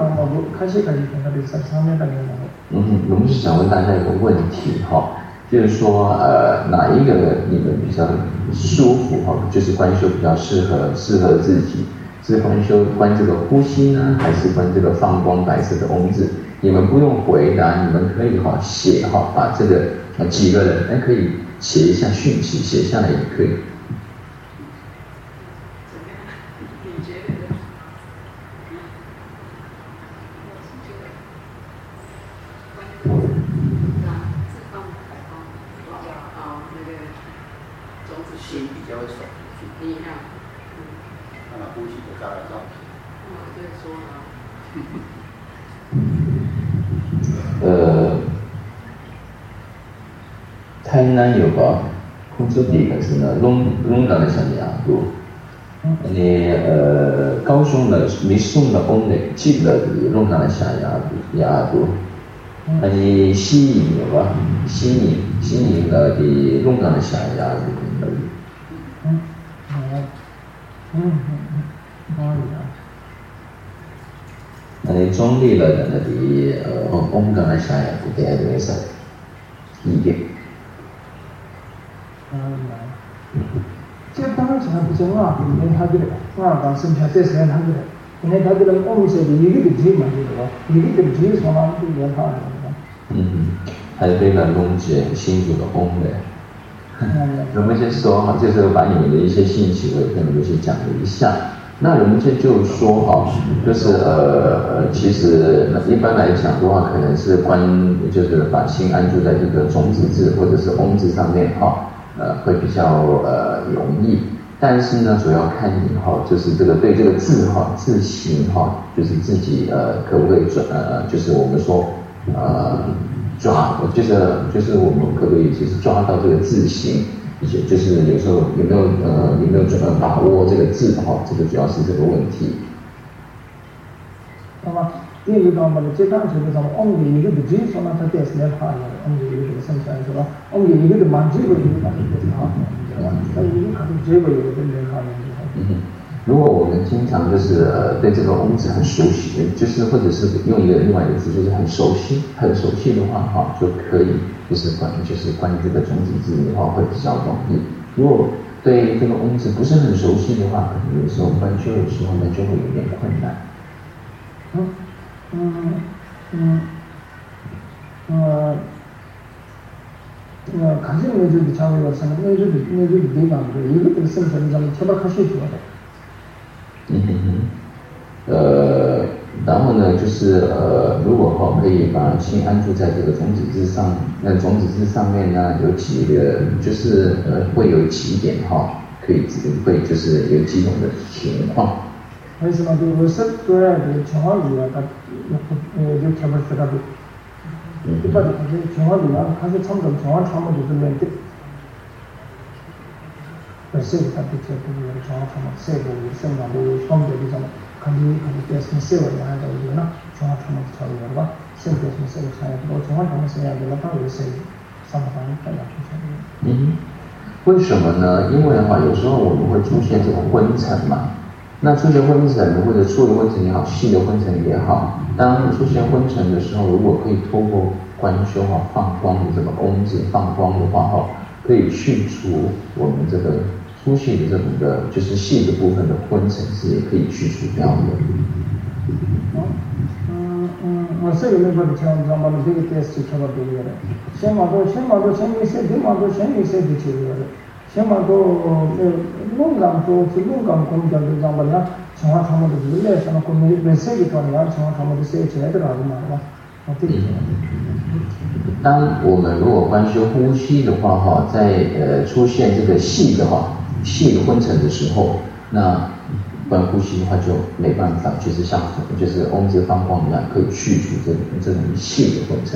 嗯，龙是想问大家一个问题哈，就是说呃哪一个你们比较舒服哈，就是观修比较适合适合自己。是观修观这个呼吸呢，还是观这个放光白色的嗡字？你们不用回答，你们可以哈写哈，把这个呃几个人，哎可以写一下讯息，写下来也可以。
心比较会爽，你看。那呼吸的障碍照片。嗯，对，说
了。呃，台南有个控制地可是呢，龙龙岗的什么样度？你呃，高雄的米松的翁的记得的龙岗的啥样度样度？那你西营有吧？西营西营的的龙岗的啥样度？
嗯，嗯，嗯嗯。
아니 정리를 하는데 어 온강을 샤야 그대에 대해서 이게
제가 당을 잘 보잖아. 이게 하기를 아, 방송 자체에서 하기를. 이게 하기를 오면서 이게 뒤에 만들어. 이게 뒤에 소나는 게 연하는 거야.
음. 还背了龙姐新主的翁的。我们先说哈，就是把你们的一些信息我跟你们去讲了一下。那我们这就说哈，就是呃其实一般来讲的话，可能是关就是把心安住在这个种子字或者是嗡字上面哈，呃会比较呃容易。但是呢，主要看你哈，就是这个对这个字哈字形哈，就是自己呃可不可以转呃就是我们说呃抓，就是就是我们可不可以就是抓到这个字形。就是有时候有没有呃有没有呃把握这个字哈，这个主要是这个问题。
那么第一个我们这当时的什么，我们一个的基础呢，它电视来看的，我们一个的生产是吧？我们一个的满足个一个的电视看的，对吧？但一个可能结果有的人看的。
嗯，如果我们经常就是呃对这个嗡字很熟悉，就是或者是用一个另外一个字，就是很熟悉很熟悉的话哈，就可以。就是关就是关于这个种子字的话会比较容易。如果对这个嗡字不是很熟悉的话，可能有时候关修的时候呢就会有点困难。
嗯嗯嗯呃呃，가슴에 좀 장을 왔으면 내주 내주 내가 이것도 생산이 좀 처박하실 줄 알아.
嗯呃。然后呢，就是呃，如果哈可以把心安住在这个种子字上，那种子字上面呢有几个，就是呃会有几点哈，可以会就是有几种的情况。
为什么这个是对的情况里啊，它呃就全部是它的，一般的这情况里啊，它是差不多情况差不多就是面对，呃，这个它的这个情况差不多，这个生长的方面的什么。간디간디 때문에 세월이 많이 걸리거나 종합하면서 처리하고 세월이 세월 차이고 종합하면서 해야 되는 거 요새 상황이 잘
嗯，为什么呢？因为的话，有时候我们会出现这种昏沉嘛， 那出现昏沉或者粗的昏沉也好，细的昏沉也好，当出现昏沉的时候，如果可以透过观修哈放光的这个嗡字放光的话哈，可以去除我们这个粗细的这种的，就是细的部分的昏沉是也可以去除掉的。
嗯嗯，我这个没法子讲，咱们这个 test 去了对不对？先嘛都先嘛都先没些，对嘛都先没些就去了。先嘛都呃，龙岗都是龙岗公交的，咱们呢，从华他们的是来什么公没没设计到呢，从华他们的设计来的哪里嘛，是吧？啊，对。
当我们如果观修呼吸的话，哈，在呃出现这个细的话，细的昏沉的时候，那观呼吸的话就没办法，就是像就是嗡字放光一样，可以去除这种这种细的昏沉。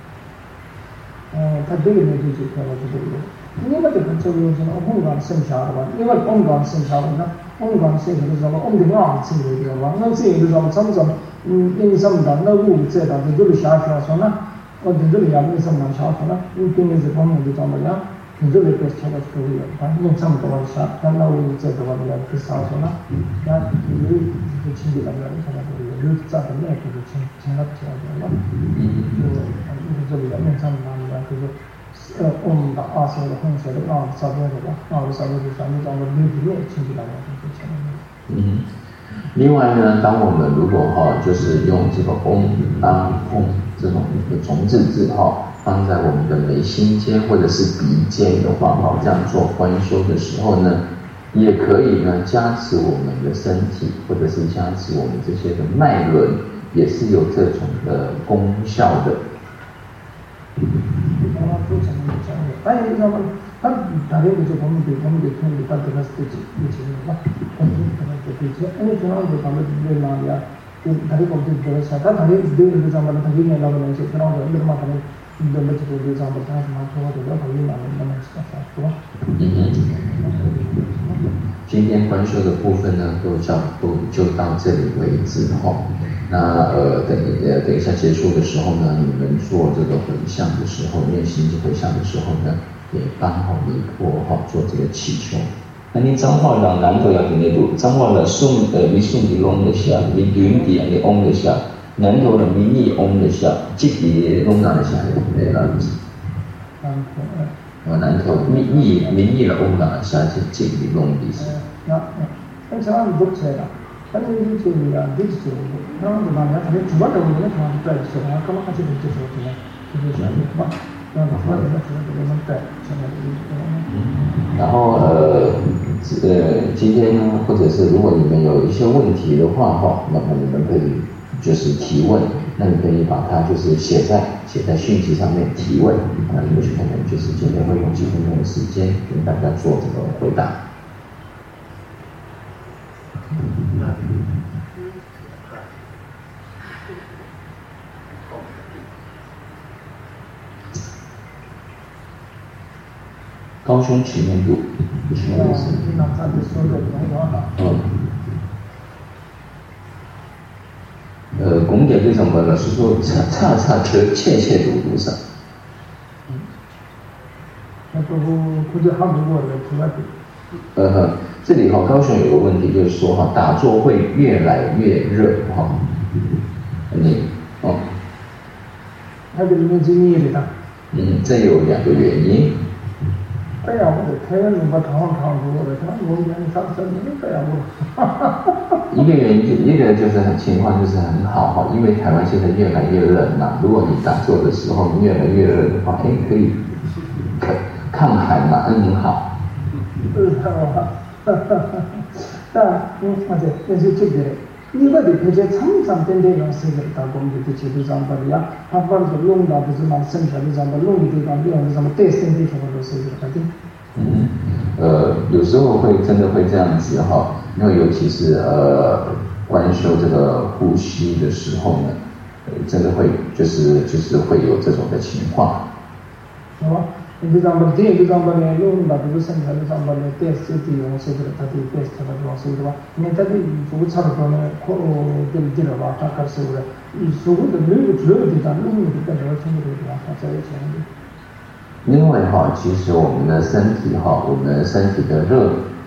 哦，他这个没就就看了这个。因为这个这个是那嗡感生下的吧，因为嗡感生下的呢，嗡感生下的时候，嗡的昂生的对吧？那这个时候怎么怎么，嗯，因什么的，那我这的这就是下下说呢，我这里也没什么下说呢，因为是方面的怎么样，你这里边下的这个也，反正什么都往下，那那我这的话呢，不下说呢，那有就亲戚那边什么都有，有这的那就是亲亲他起来的了，就这里也没什么那么就是。呃，我们的二十个红色的啊，差不多吧，啊，差不多就咱们讲的六十六亲戚来讲就前面。
嗯，另外呢，当我们如果哈、哦，就是用这个嗡、当、吽这种种字字哈，放在我们的眉心间或者是鼻尖的话哈，这样做观修的时候呢，也可以呢加持我们的身体，或者是加持我们这些的脉轮，也是有这种的功效的。
啊，非常的这样的。但是咱们他大家就是我们对我们对听的，他这个是对对对的吧？我们这个对对，因为这样子咱们对哪里啊？对，大家讲对这个啥？他大家对这个咱们他今年那个东西，这样子，那么他们对那这个对咱们他什么说的，他今年那么啥啥，是吧？
嗯哼。今天观修的部分呢，都叫都就到这里为止哈。那呃，等呃等一下结束的时候呢，你们做这个回向的时候，念心经回向的时候呢，也刚好弥陀哈做这个祈求。那你彰化人南头要点那度，彰化的宋呃你宋的嗡的下，你云地你嗡的下，南头的民意嗡的下，这里嗡哪的下来了？
南头呃。
我南头民意民意的嗡哪的下，这这里嗡的是。
那那这样不错的。反正就这样，就是这样。然后就那样，他就主要的我们看在说，他干嘛还是得接受这样，就是这样的嘛。然后他那个说这个能带，现在就是这样。
然后呃呃，今天呢，或者是如果你们有一些问题的话哈，那么你们可以就是提问，那你可以把它就是写在写在讯息上面提问，那或许可能就是今天会用几分钟的时间跟大家做这个回答。高胸曲面度，什么意思？嗯。呃，拱点这种的老师说，刹刹刹车，切切度度上。
嗯。那都估计还没过来，出来的。
呃，这里哈、哦，高雄有个问题，就是说哈，打坐会越来越热哈。你哦。
它这里面是热的。
嗯，这有两个原因。
哎呀，我的天，你把堂堂住了，他我讲啥子你这样我。
一个原因就一个就是很情况就是很好哈，因为台湾现在越来越冷嘛，如果你打坐的时候越来越热的话，哎，可以抗抗寒嘛，嗯，很好。
嗯，好，哈哈哈。但嗯，而且但是这个，因为这些常常跟这种事情打工的这些地方不一样，他把这个弄到就是蛮生产的什么弄的地方，用的什么对身体什么都是这个的。
嗯，呃，有时候会真的会这样子哈，因为尤其是呃观修这个呼吸的时候呢，呃，真的会就是就是会有这种的情况。
是吧？你这样把这个这样把呢，用到这个生产的上把呢，对身体用是这个，它的对什么东西对吧？因为它的做差不多呢，可跟这个吧，它开始了，所谓的没有主要的地方，没有的地方，全部都地方，它在一起的。
因为哈，其实我们的身体哈，我们的身体的热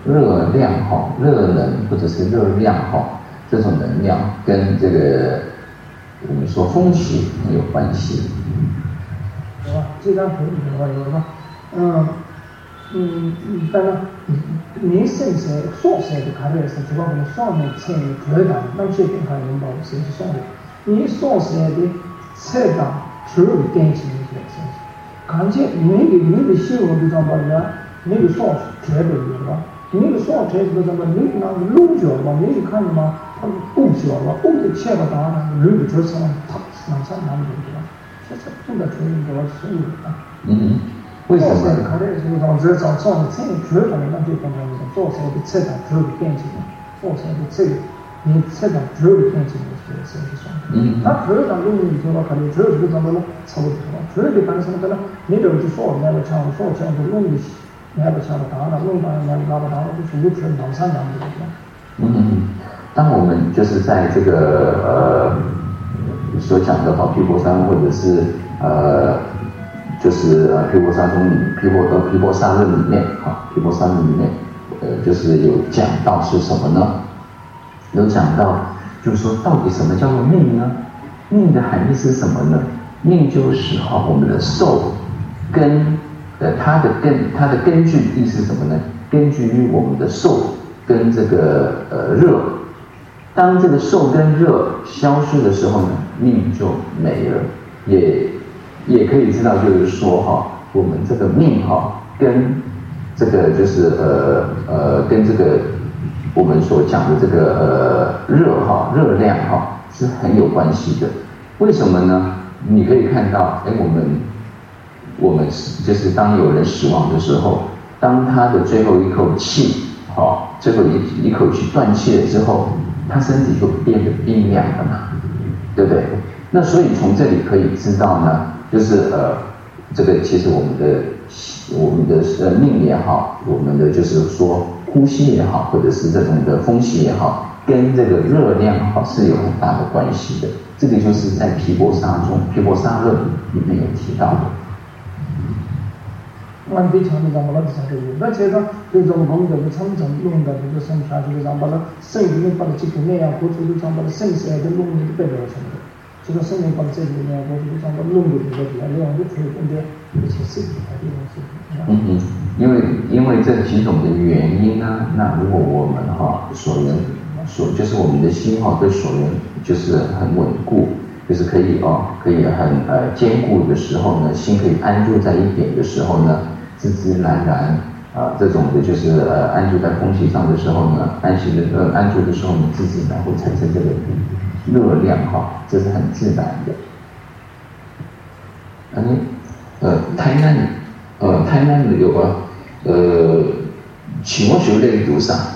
热量哈、热能或者是热量哈这种能量跟这个我们说风气很有关系。
有啊，这张图里面有个，嗯嗯，当然，你甚至所写的卡列是主要我们上面参与推导，那些跟他领导是是上的，你所写的测档主要典型的一些，看见你的你的新闻的上边呢，你的所写的有吧？你的所写的上边，你那个路角嘛，你看嘛，它不角嘛，不的切个档呢，路的就是那它哪上哪里对吧？这是不得承认的，是有的。
嗯，为什么？
看的是让这早上的参与主要的那就刚刚那个做出来的测档主要的变形，做出来的这个你测档主要的变形的是是是什么？嗯，它主要上用你说到看的主要是怎么呢？差不多，主要的看什么呢？你都是说那个强，说强就用的，那个强的大了，用到那个大了大了，就是有纯两三两的对吧？
嗯，当我们就是在这个呃。所讲的哈，毗婆沙或者是呃，就是呃毗婆沙中毗婆呃毗婆沙论里面哈，毗婆沙论里面呃就是有讲到是什么呢？有讲到就是说到底什么叫做命呢？命的含义是什么呢？命就是哈我们的受根呃它的根它的根据地是什么呢？根据于我们的受跟这个呃热。当这个受跟热消失的时候呢，命就没了。也也可以知道，就是说哈，我们这个命哈，跟这个就是呃呃，跟这个我们所讲的这个呃热哈热量哈是很有关系的。为什么呢？你可以看到，哎，我们我们就是当有人死亡的时候，当他的最后一口气，哈，最后一一口气断气了之后。他身体就变得冰凉了嘛，对不对？那所以从这里可以知道呢，就是呃，这个其实我们的我们的呃命也好，我们的就是说呼吸也好，或者是这种的风息也好，跟这个热量哈是有很大的关系的。这个就是在毗婆沙中，毗婆沙论里面有提到的。
按非常的让我们才可以，那其实对这种我们的常常用的这个生下去的让把它生里面把它这个那样或者是让把它生下来的弄的代表什么的，这个生里把这个那样或者是让把它弄的这个那样就可以分别一些事情来地方是。
嗯嗯，因为因为这几种的原因呢，那如果我们哈所缘所就是我们的心哈对所缘就是很稳固。就是可以哦，可以很呃坚固的时候呢，心可以安住在一点的时候呢，自自然然啊、呃、这种的就是呃安住在空气上的时候呢，安息的呃安住的时候呢，自自然会产生这个热量哈、哦，这是很自然的。嗯呃台南呃台南的有个呃请我学类读啥？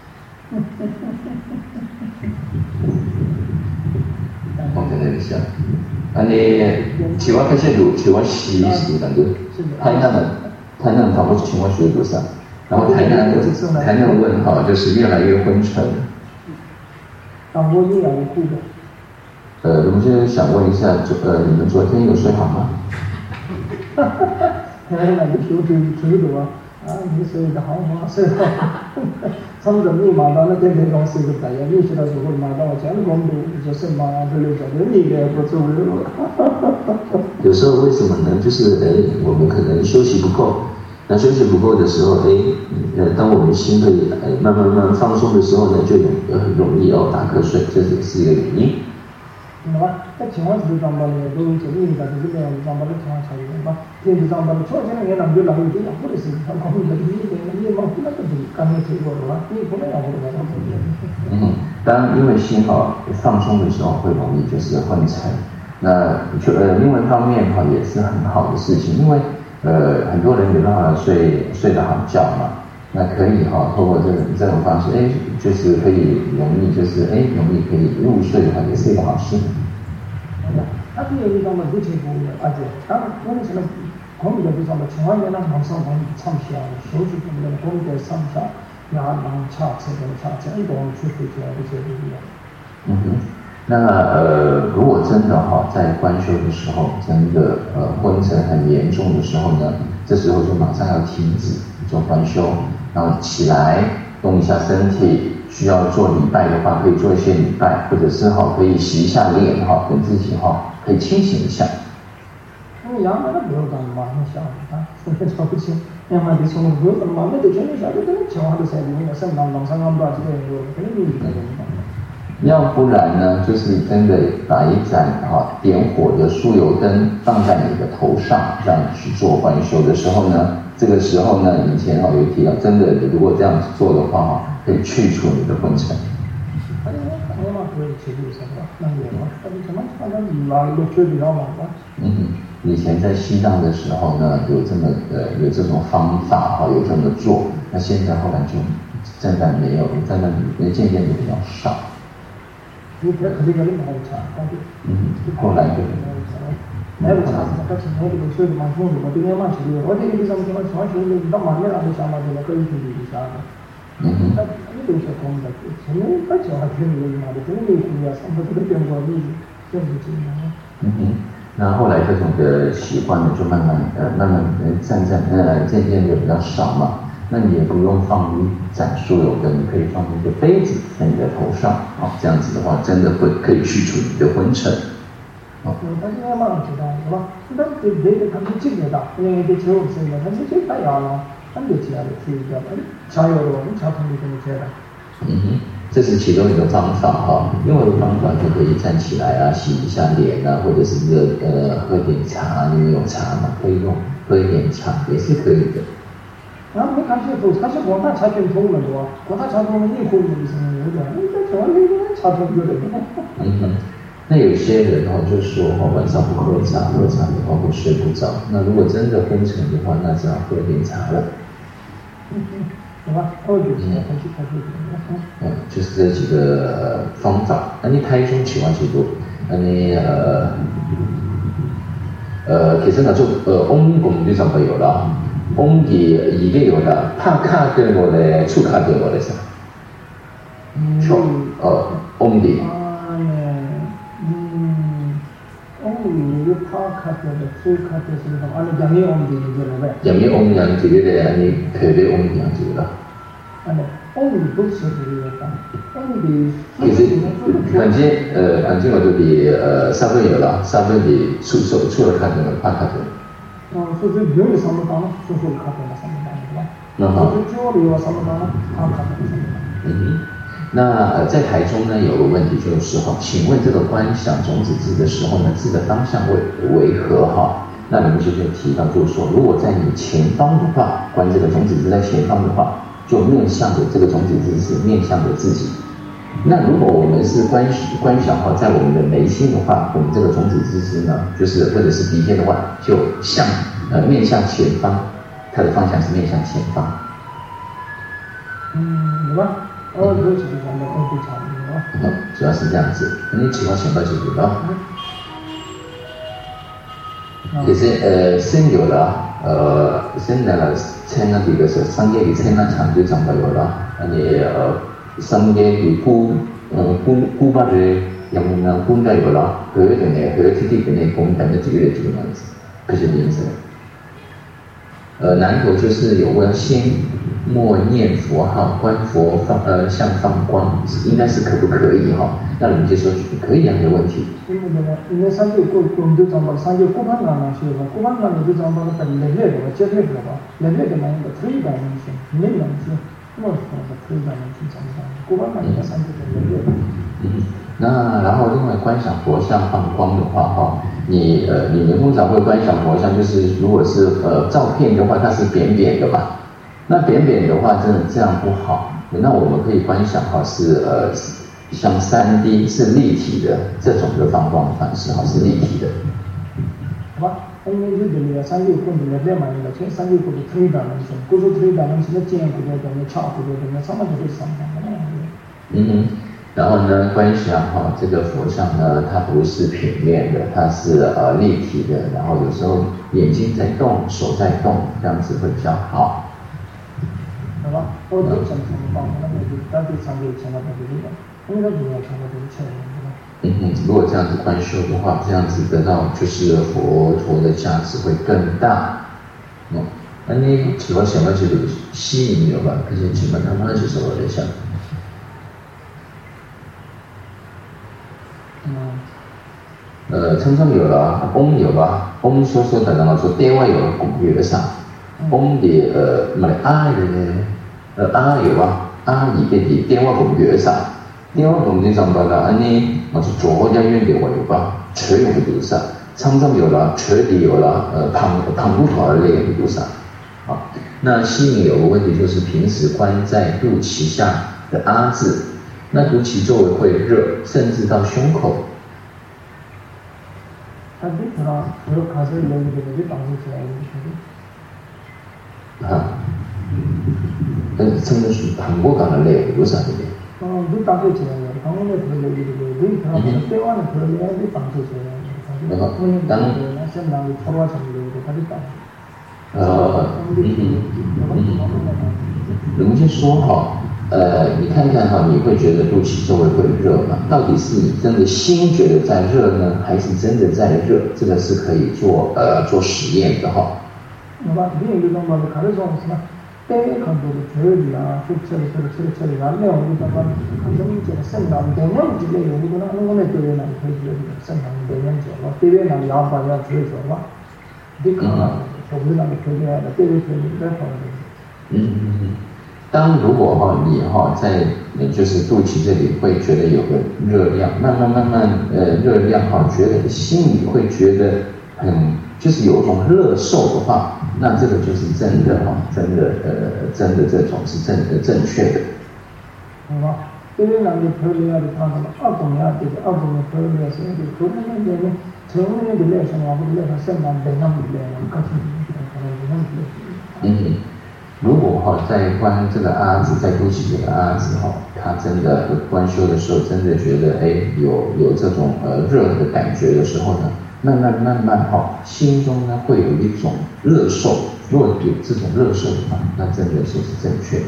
放在那里下，安尼请我开始录，请我洗一洗，感觉台南的台南他们请我学读啥，然后台南台南问哈，就是越来越昏沉。
啊，我越来越酷的。
呃，我们现在想问一下，呃，你们昨天有睡好吗？
哈哈哈，台南的球队球队啊，啊，你睡得好吗？睡得好。从这你马到那天天公司的大爷，你去到时候马到我讲工作就是马这里找的你的不走了。
有时候为什么呢？就是哎，我们可能休息不够。那休息不够的时候，哎，呃，当我们心会哎慢慢慢慢放松的时候呢，就很容易哦打瞌睡，这也是一个原因。
那么在情况是上班的，都是应该就是这样上班的情况才有嘛。天气上班的，昨天那个人就冷就冷，或者是他他们的一点一毛那个就刚刚提过了嘛，你不能要或者什么。
嗯，当因为心哈放松的时候会容易就是昏沉，那就呃另外一方面哈也是很好的事情，因为呃很多人没办法睡睡得好觉嘛。那可以哈，透过这种这种方式，哎，就是可以容易，就是哎，容易可以入睡的话，也是一个好事。
那第二个方面不清楚的，而且当我们现在工作的上面，千万别让网上网畅销，手续方面工作上下，也让差这个差这一种去回去这些不一样。
嗯哼，那呃，如果真的哈，在观修的时候，真的呃昏沉很严重的时候呢，这时候就马上要停止做观修。 然后起来动一下身体，需要做礼拜的话，可以做一些礼拜，或者是哈可以洗一下脸哈，跟自己哈可以清醒一下。
因为양말은 배우다 많이 시작합니다. 그래서 저같이 양말이 손으로 배우다 마음에 드는 시작을 정화도 세우는 것은 남남상함도 아직 그런 의미가 됩니다.
要不然呢，就是你真的把一盏啊点火的酥油灯放在你的头上，这样去做观修的时候呢，这个时候呢，以前哈有提到，真的如果这样子做的话哈，可以去除你的昏沉。嗯，以前在西藏的时候呢，有这么呃有这种方法哈，有这么做，那现在后来就真的没有，真的渐渐的比较少。嗯，后来就。내가 사실 같이 내가 소리 많이 보는 거 되게 많이 들어요. 어디 어디서 좀 좋아지는 거 많이 나도 참아도 그런 일이 있어요. 음. 이게 좀 공부가 재미가 좀 하는 거 말이야. 재미가 그냥 삼분의 일 정도 좀 되잖아요. 嗯，那后来这种的习惯呢，就慢慢呃慢慢呃渐渐呃渐渐的比较少嘛。那你也不用放一盏酥油灯，你可以放一个杯子在你的头上，好，这样子的话，真的会可以去除你的昏沉。자신의마음을 지다. 그다음 그 내가 감지치게다. 그냥 이제 저 없으니까 감지치 따야라. 감지치야를 주의가 자유로운 자통이 좀 제라. 嗯，这是其中一个方法哈。另外一个方法就可以站起来啊，洗一下脸啊，或者是热呃喝点茶，你们有茶嘛？可以用喝一点茶也是可以的。然后你看这都사실广大茶品통은 뭐,广大茶통은 이 고기 있으면 뭐죠? 이거 저는茶통이 그래. 嗯。那有些人哦，就说哦，晚上不喝茶，喝茶的话会睡不着。那如果真的昏沉的话，那只要喝点茶了。嗯嗯，好吧，喝点茶，开始开始。嗯，就是这几个方法。那你台中喜欢几度？那你呃呃，其實嗱做呃嗡咁啲就咪有啦，嗡嘅已經有啦，拍卡嘅我哋，出卡嘅我哋先。出呃嗡嘅。파카트의 풀카트에서 아니 양이 옮기는 게 양이 옮기는 게 아니 배배 옮기는 게라 아니 옮기 불스들이었다 옮기 그래서 반지呃반지我就比呃三分有了三分比出手出了卡的파카트 어所以有的三分当出手卡的三分当对吧那好就就有三分当파카트嗯那呃，在台中呢，有个问题就是哈，请问这个观想种子字的时候呢，字的方向为为何哈？那你们就会提到，就是说，如果在你前方的话，观这个种子字在前方的话，就面向的这个种子字是面向着自己。那如果我们是观观想哈，在我们的眉心的话，我们这个种子字是呢，就是或者是鼻尖的话，就向呃面向前方，它的方向是面向前方。嗯，有吗？哦，这是比较的更不常的啊。嗯，主要是这样子。你喜欢前半句对吧？其实呃，先有了呃，先来了签那几个是商业的签那场就讲到有了，你呃，商业的估呃估估把的有没有估到有了，和的呢和自己的呢估到的这个这个样子，可是名字。呃，南头就是有问先默念佛号，观佛放呃向放光，应该是可不可以哈？那你们就说可以啊，没问题。因为呢，因为三九过我们就讲到三九过半年了，是吧？过半年就讲到了本来月的，接月的吧，来月的那个推单东西，没东西，我说的推单东西怎么讲？过半年的三九的月。嗯。那然后另外观想佛像放光的话哈，你呃你们通常会观想佛像，就是如果是呃照片的话，它是扁扁的嘛。那扁扁的话，真的这样不好。那我们可以观想哈，是呃像三 D 是立体的这种的放光方式哈，是立体的。好吧，因为日本的三 D 棍子的两万的，从三 D 棍子推单东西，过去推单东西的尖骨头的，那翘骨头的，那上面就是上面的。嗯哼。然后呢，观想哈，这个佛像呢，它不是平面的，它是呃立体的。然后有时候眼睛在动，手在动，这样子会比较好。好吧，我都想什么方法，那就到底长久长到哪里了？应该不要长到多少年了。嗯哼，如果这样子观修的话，这样子得到就是佛陀的价值会更大。嗯。 那你主要什么就是吸引有吧？而且基本他们是什么对象？嗯。呃，称称有了，翁有吧？翁说说的，然后说电话有拱月上，翁的呃，唔係啊嘅，呃啊有吧？啊而嘅啲電話拱月上，電話拱月上邊啦，安尼我就左一遠嘅話有吧？垂有嘅上，稱稱有了，垂的有了，呃旁旁骨頭的類有上。好，那西米有个问题就是平时关在肚脐下的阿字，那肚脐周围会热，甚至到胸口。啊，但是真的是韩国港的累有啥的？
哦，你打出去了，韩国的可以的，你看台湾的可以的，你打出去了，然后当那现在的台湾什么的，他就打。
呃，嗯嗯嗯，我们先说哈，呃，你看看哈，你会觉得肚脐周围会热吗？到底是你真的心觉得在热呢，还是真的在热？这个是可以做呃做实验的哈。
那么另一种嘛，看的说什么？때에 간도처리나 수처리 처리 처리 처리 안 내요. 그러니까 감정이 이제 생각 되면 이제 여기도 하는 거네. 때에 난 그래서 생각 되면 이제 뭐 때에 난 야바야 그래서 막 니가 저기랑 교대야 때에 교대 할
嗯嗯，当如果哈你哈在就是肚脐这里会觉得有个热量，慢慢慢慢呃热量哈，觉得心里会觉得很就是有种热受的话。那这个就是真的哈，真的呃，真的这种是正呃正确的。
好吧，这边呢，你头里啊，你看什么二种呀，就是二种的头里啊，是那个头里面的呢，头里面的来什么，或者来它身上本上的来，告诉你，可能是那个。
嗯，如果哈在关这个阿字，在肚脐这个阿字哈，他真的关修的时候，真的觉得哎有有这种呃热的感觉的时候呢。慢慢慢慢哈，心中呢会有一种热受，如果有这种热受的话，那真的是正确的。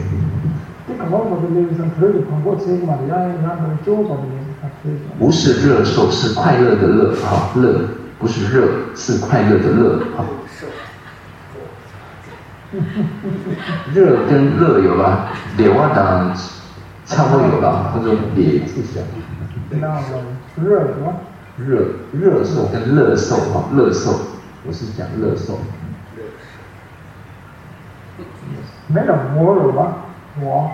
不是热受，是快乐的乐哈，乐不是热，是快乐的乐哈。热跟乐有吧？柳啊当差不多有吧？或者别字下。
热什么？
热热受跟乐受哈，乐受，我是讲乐受。
没有火有吧？火。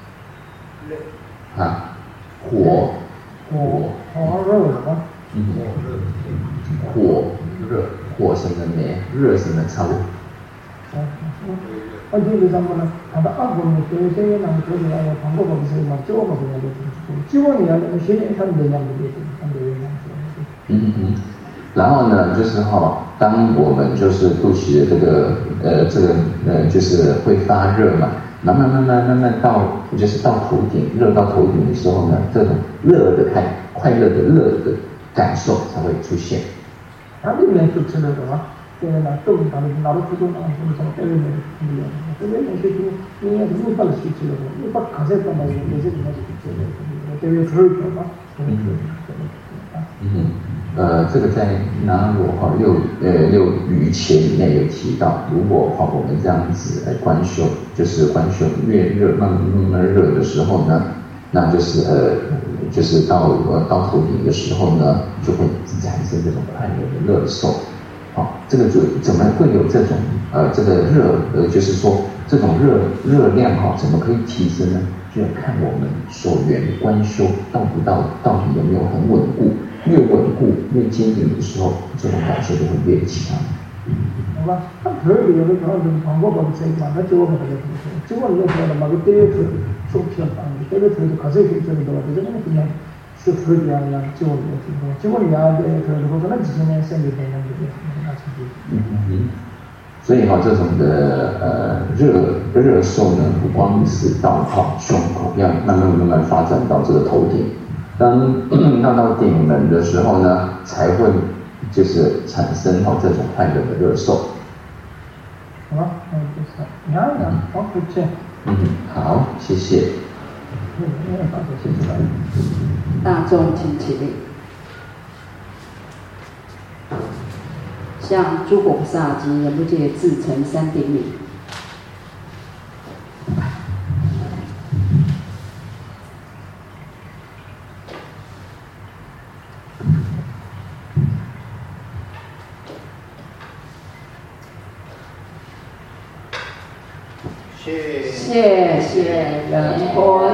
啊，火。
火火热有吧？
嗯。火热火什么呢？热什么差不多。
아, 이제 그러면 다들 아고는 대세에 나는 그런 거 방법 없이 막 찍어서 그냥 찍어내야 되는 시간이 한 내년 되게 한 내년
嗯嗯，然后呢，就是哈、哦，当我们就是肚脐的这个呃这个呃就是会发热嘛，慢慢慢慢慢慢到就是到头顶，热到头顶的时候呢，这种热的快快乐的热的感受才会出现。
啊，你们是吃的什么？对了，都是咱们拿到初中啊，什么什么这边的不一样，这边那些都应该是一般的去吃的，一般卡在干嘛？有些地方是吃的，这边吃的嘛，嗯
嗯，呃，这个在拿我哈六呃六余钱里面有提到，如果哈我们这样子来观修，就是观修越热慢慢慢慢热的时候呢，那就是呃就是到呃到头顶的时候呢，就会产生这种快乐的热受。好，这个就怎么会有这种呃这个热呃就是说这种热热量哈怎么可以提升呢？就要看我们所缘观修到不到到底有没有很稳固，越稳固越坚定的时候，这种感受就会越强。
好吧，他可以有的时候是通过把这个把它做个这个东西，做个那个嘛，个对对受偏啊，对对对，可是就这个多，这个呢可能是合理啊，要做个这个，结果你要的可能说那几十年生意可能就变那成绩。
嗯嗯。所以哈，这种的呃热热受呢，不光是到哈胸口，要慢慢慢慢发展到这个头顶。当到到顶门的时候呢，才会就是产生哈这种快乐的热受。
好，嗯，就是，你看，好，不见。
嗯，好，谢谢。
嗯，好，谢谢。
大众请起立。向诸佛菩萨及仁波切自成三顶礼。
谢
谢谢仁波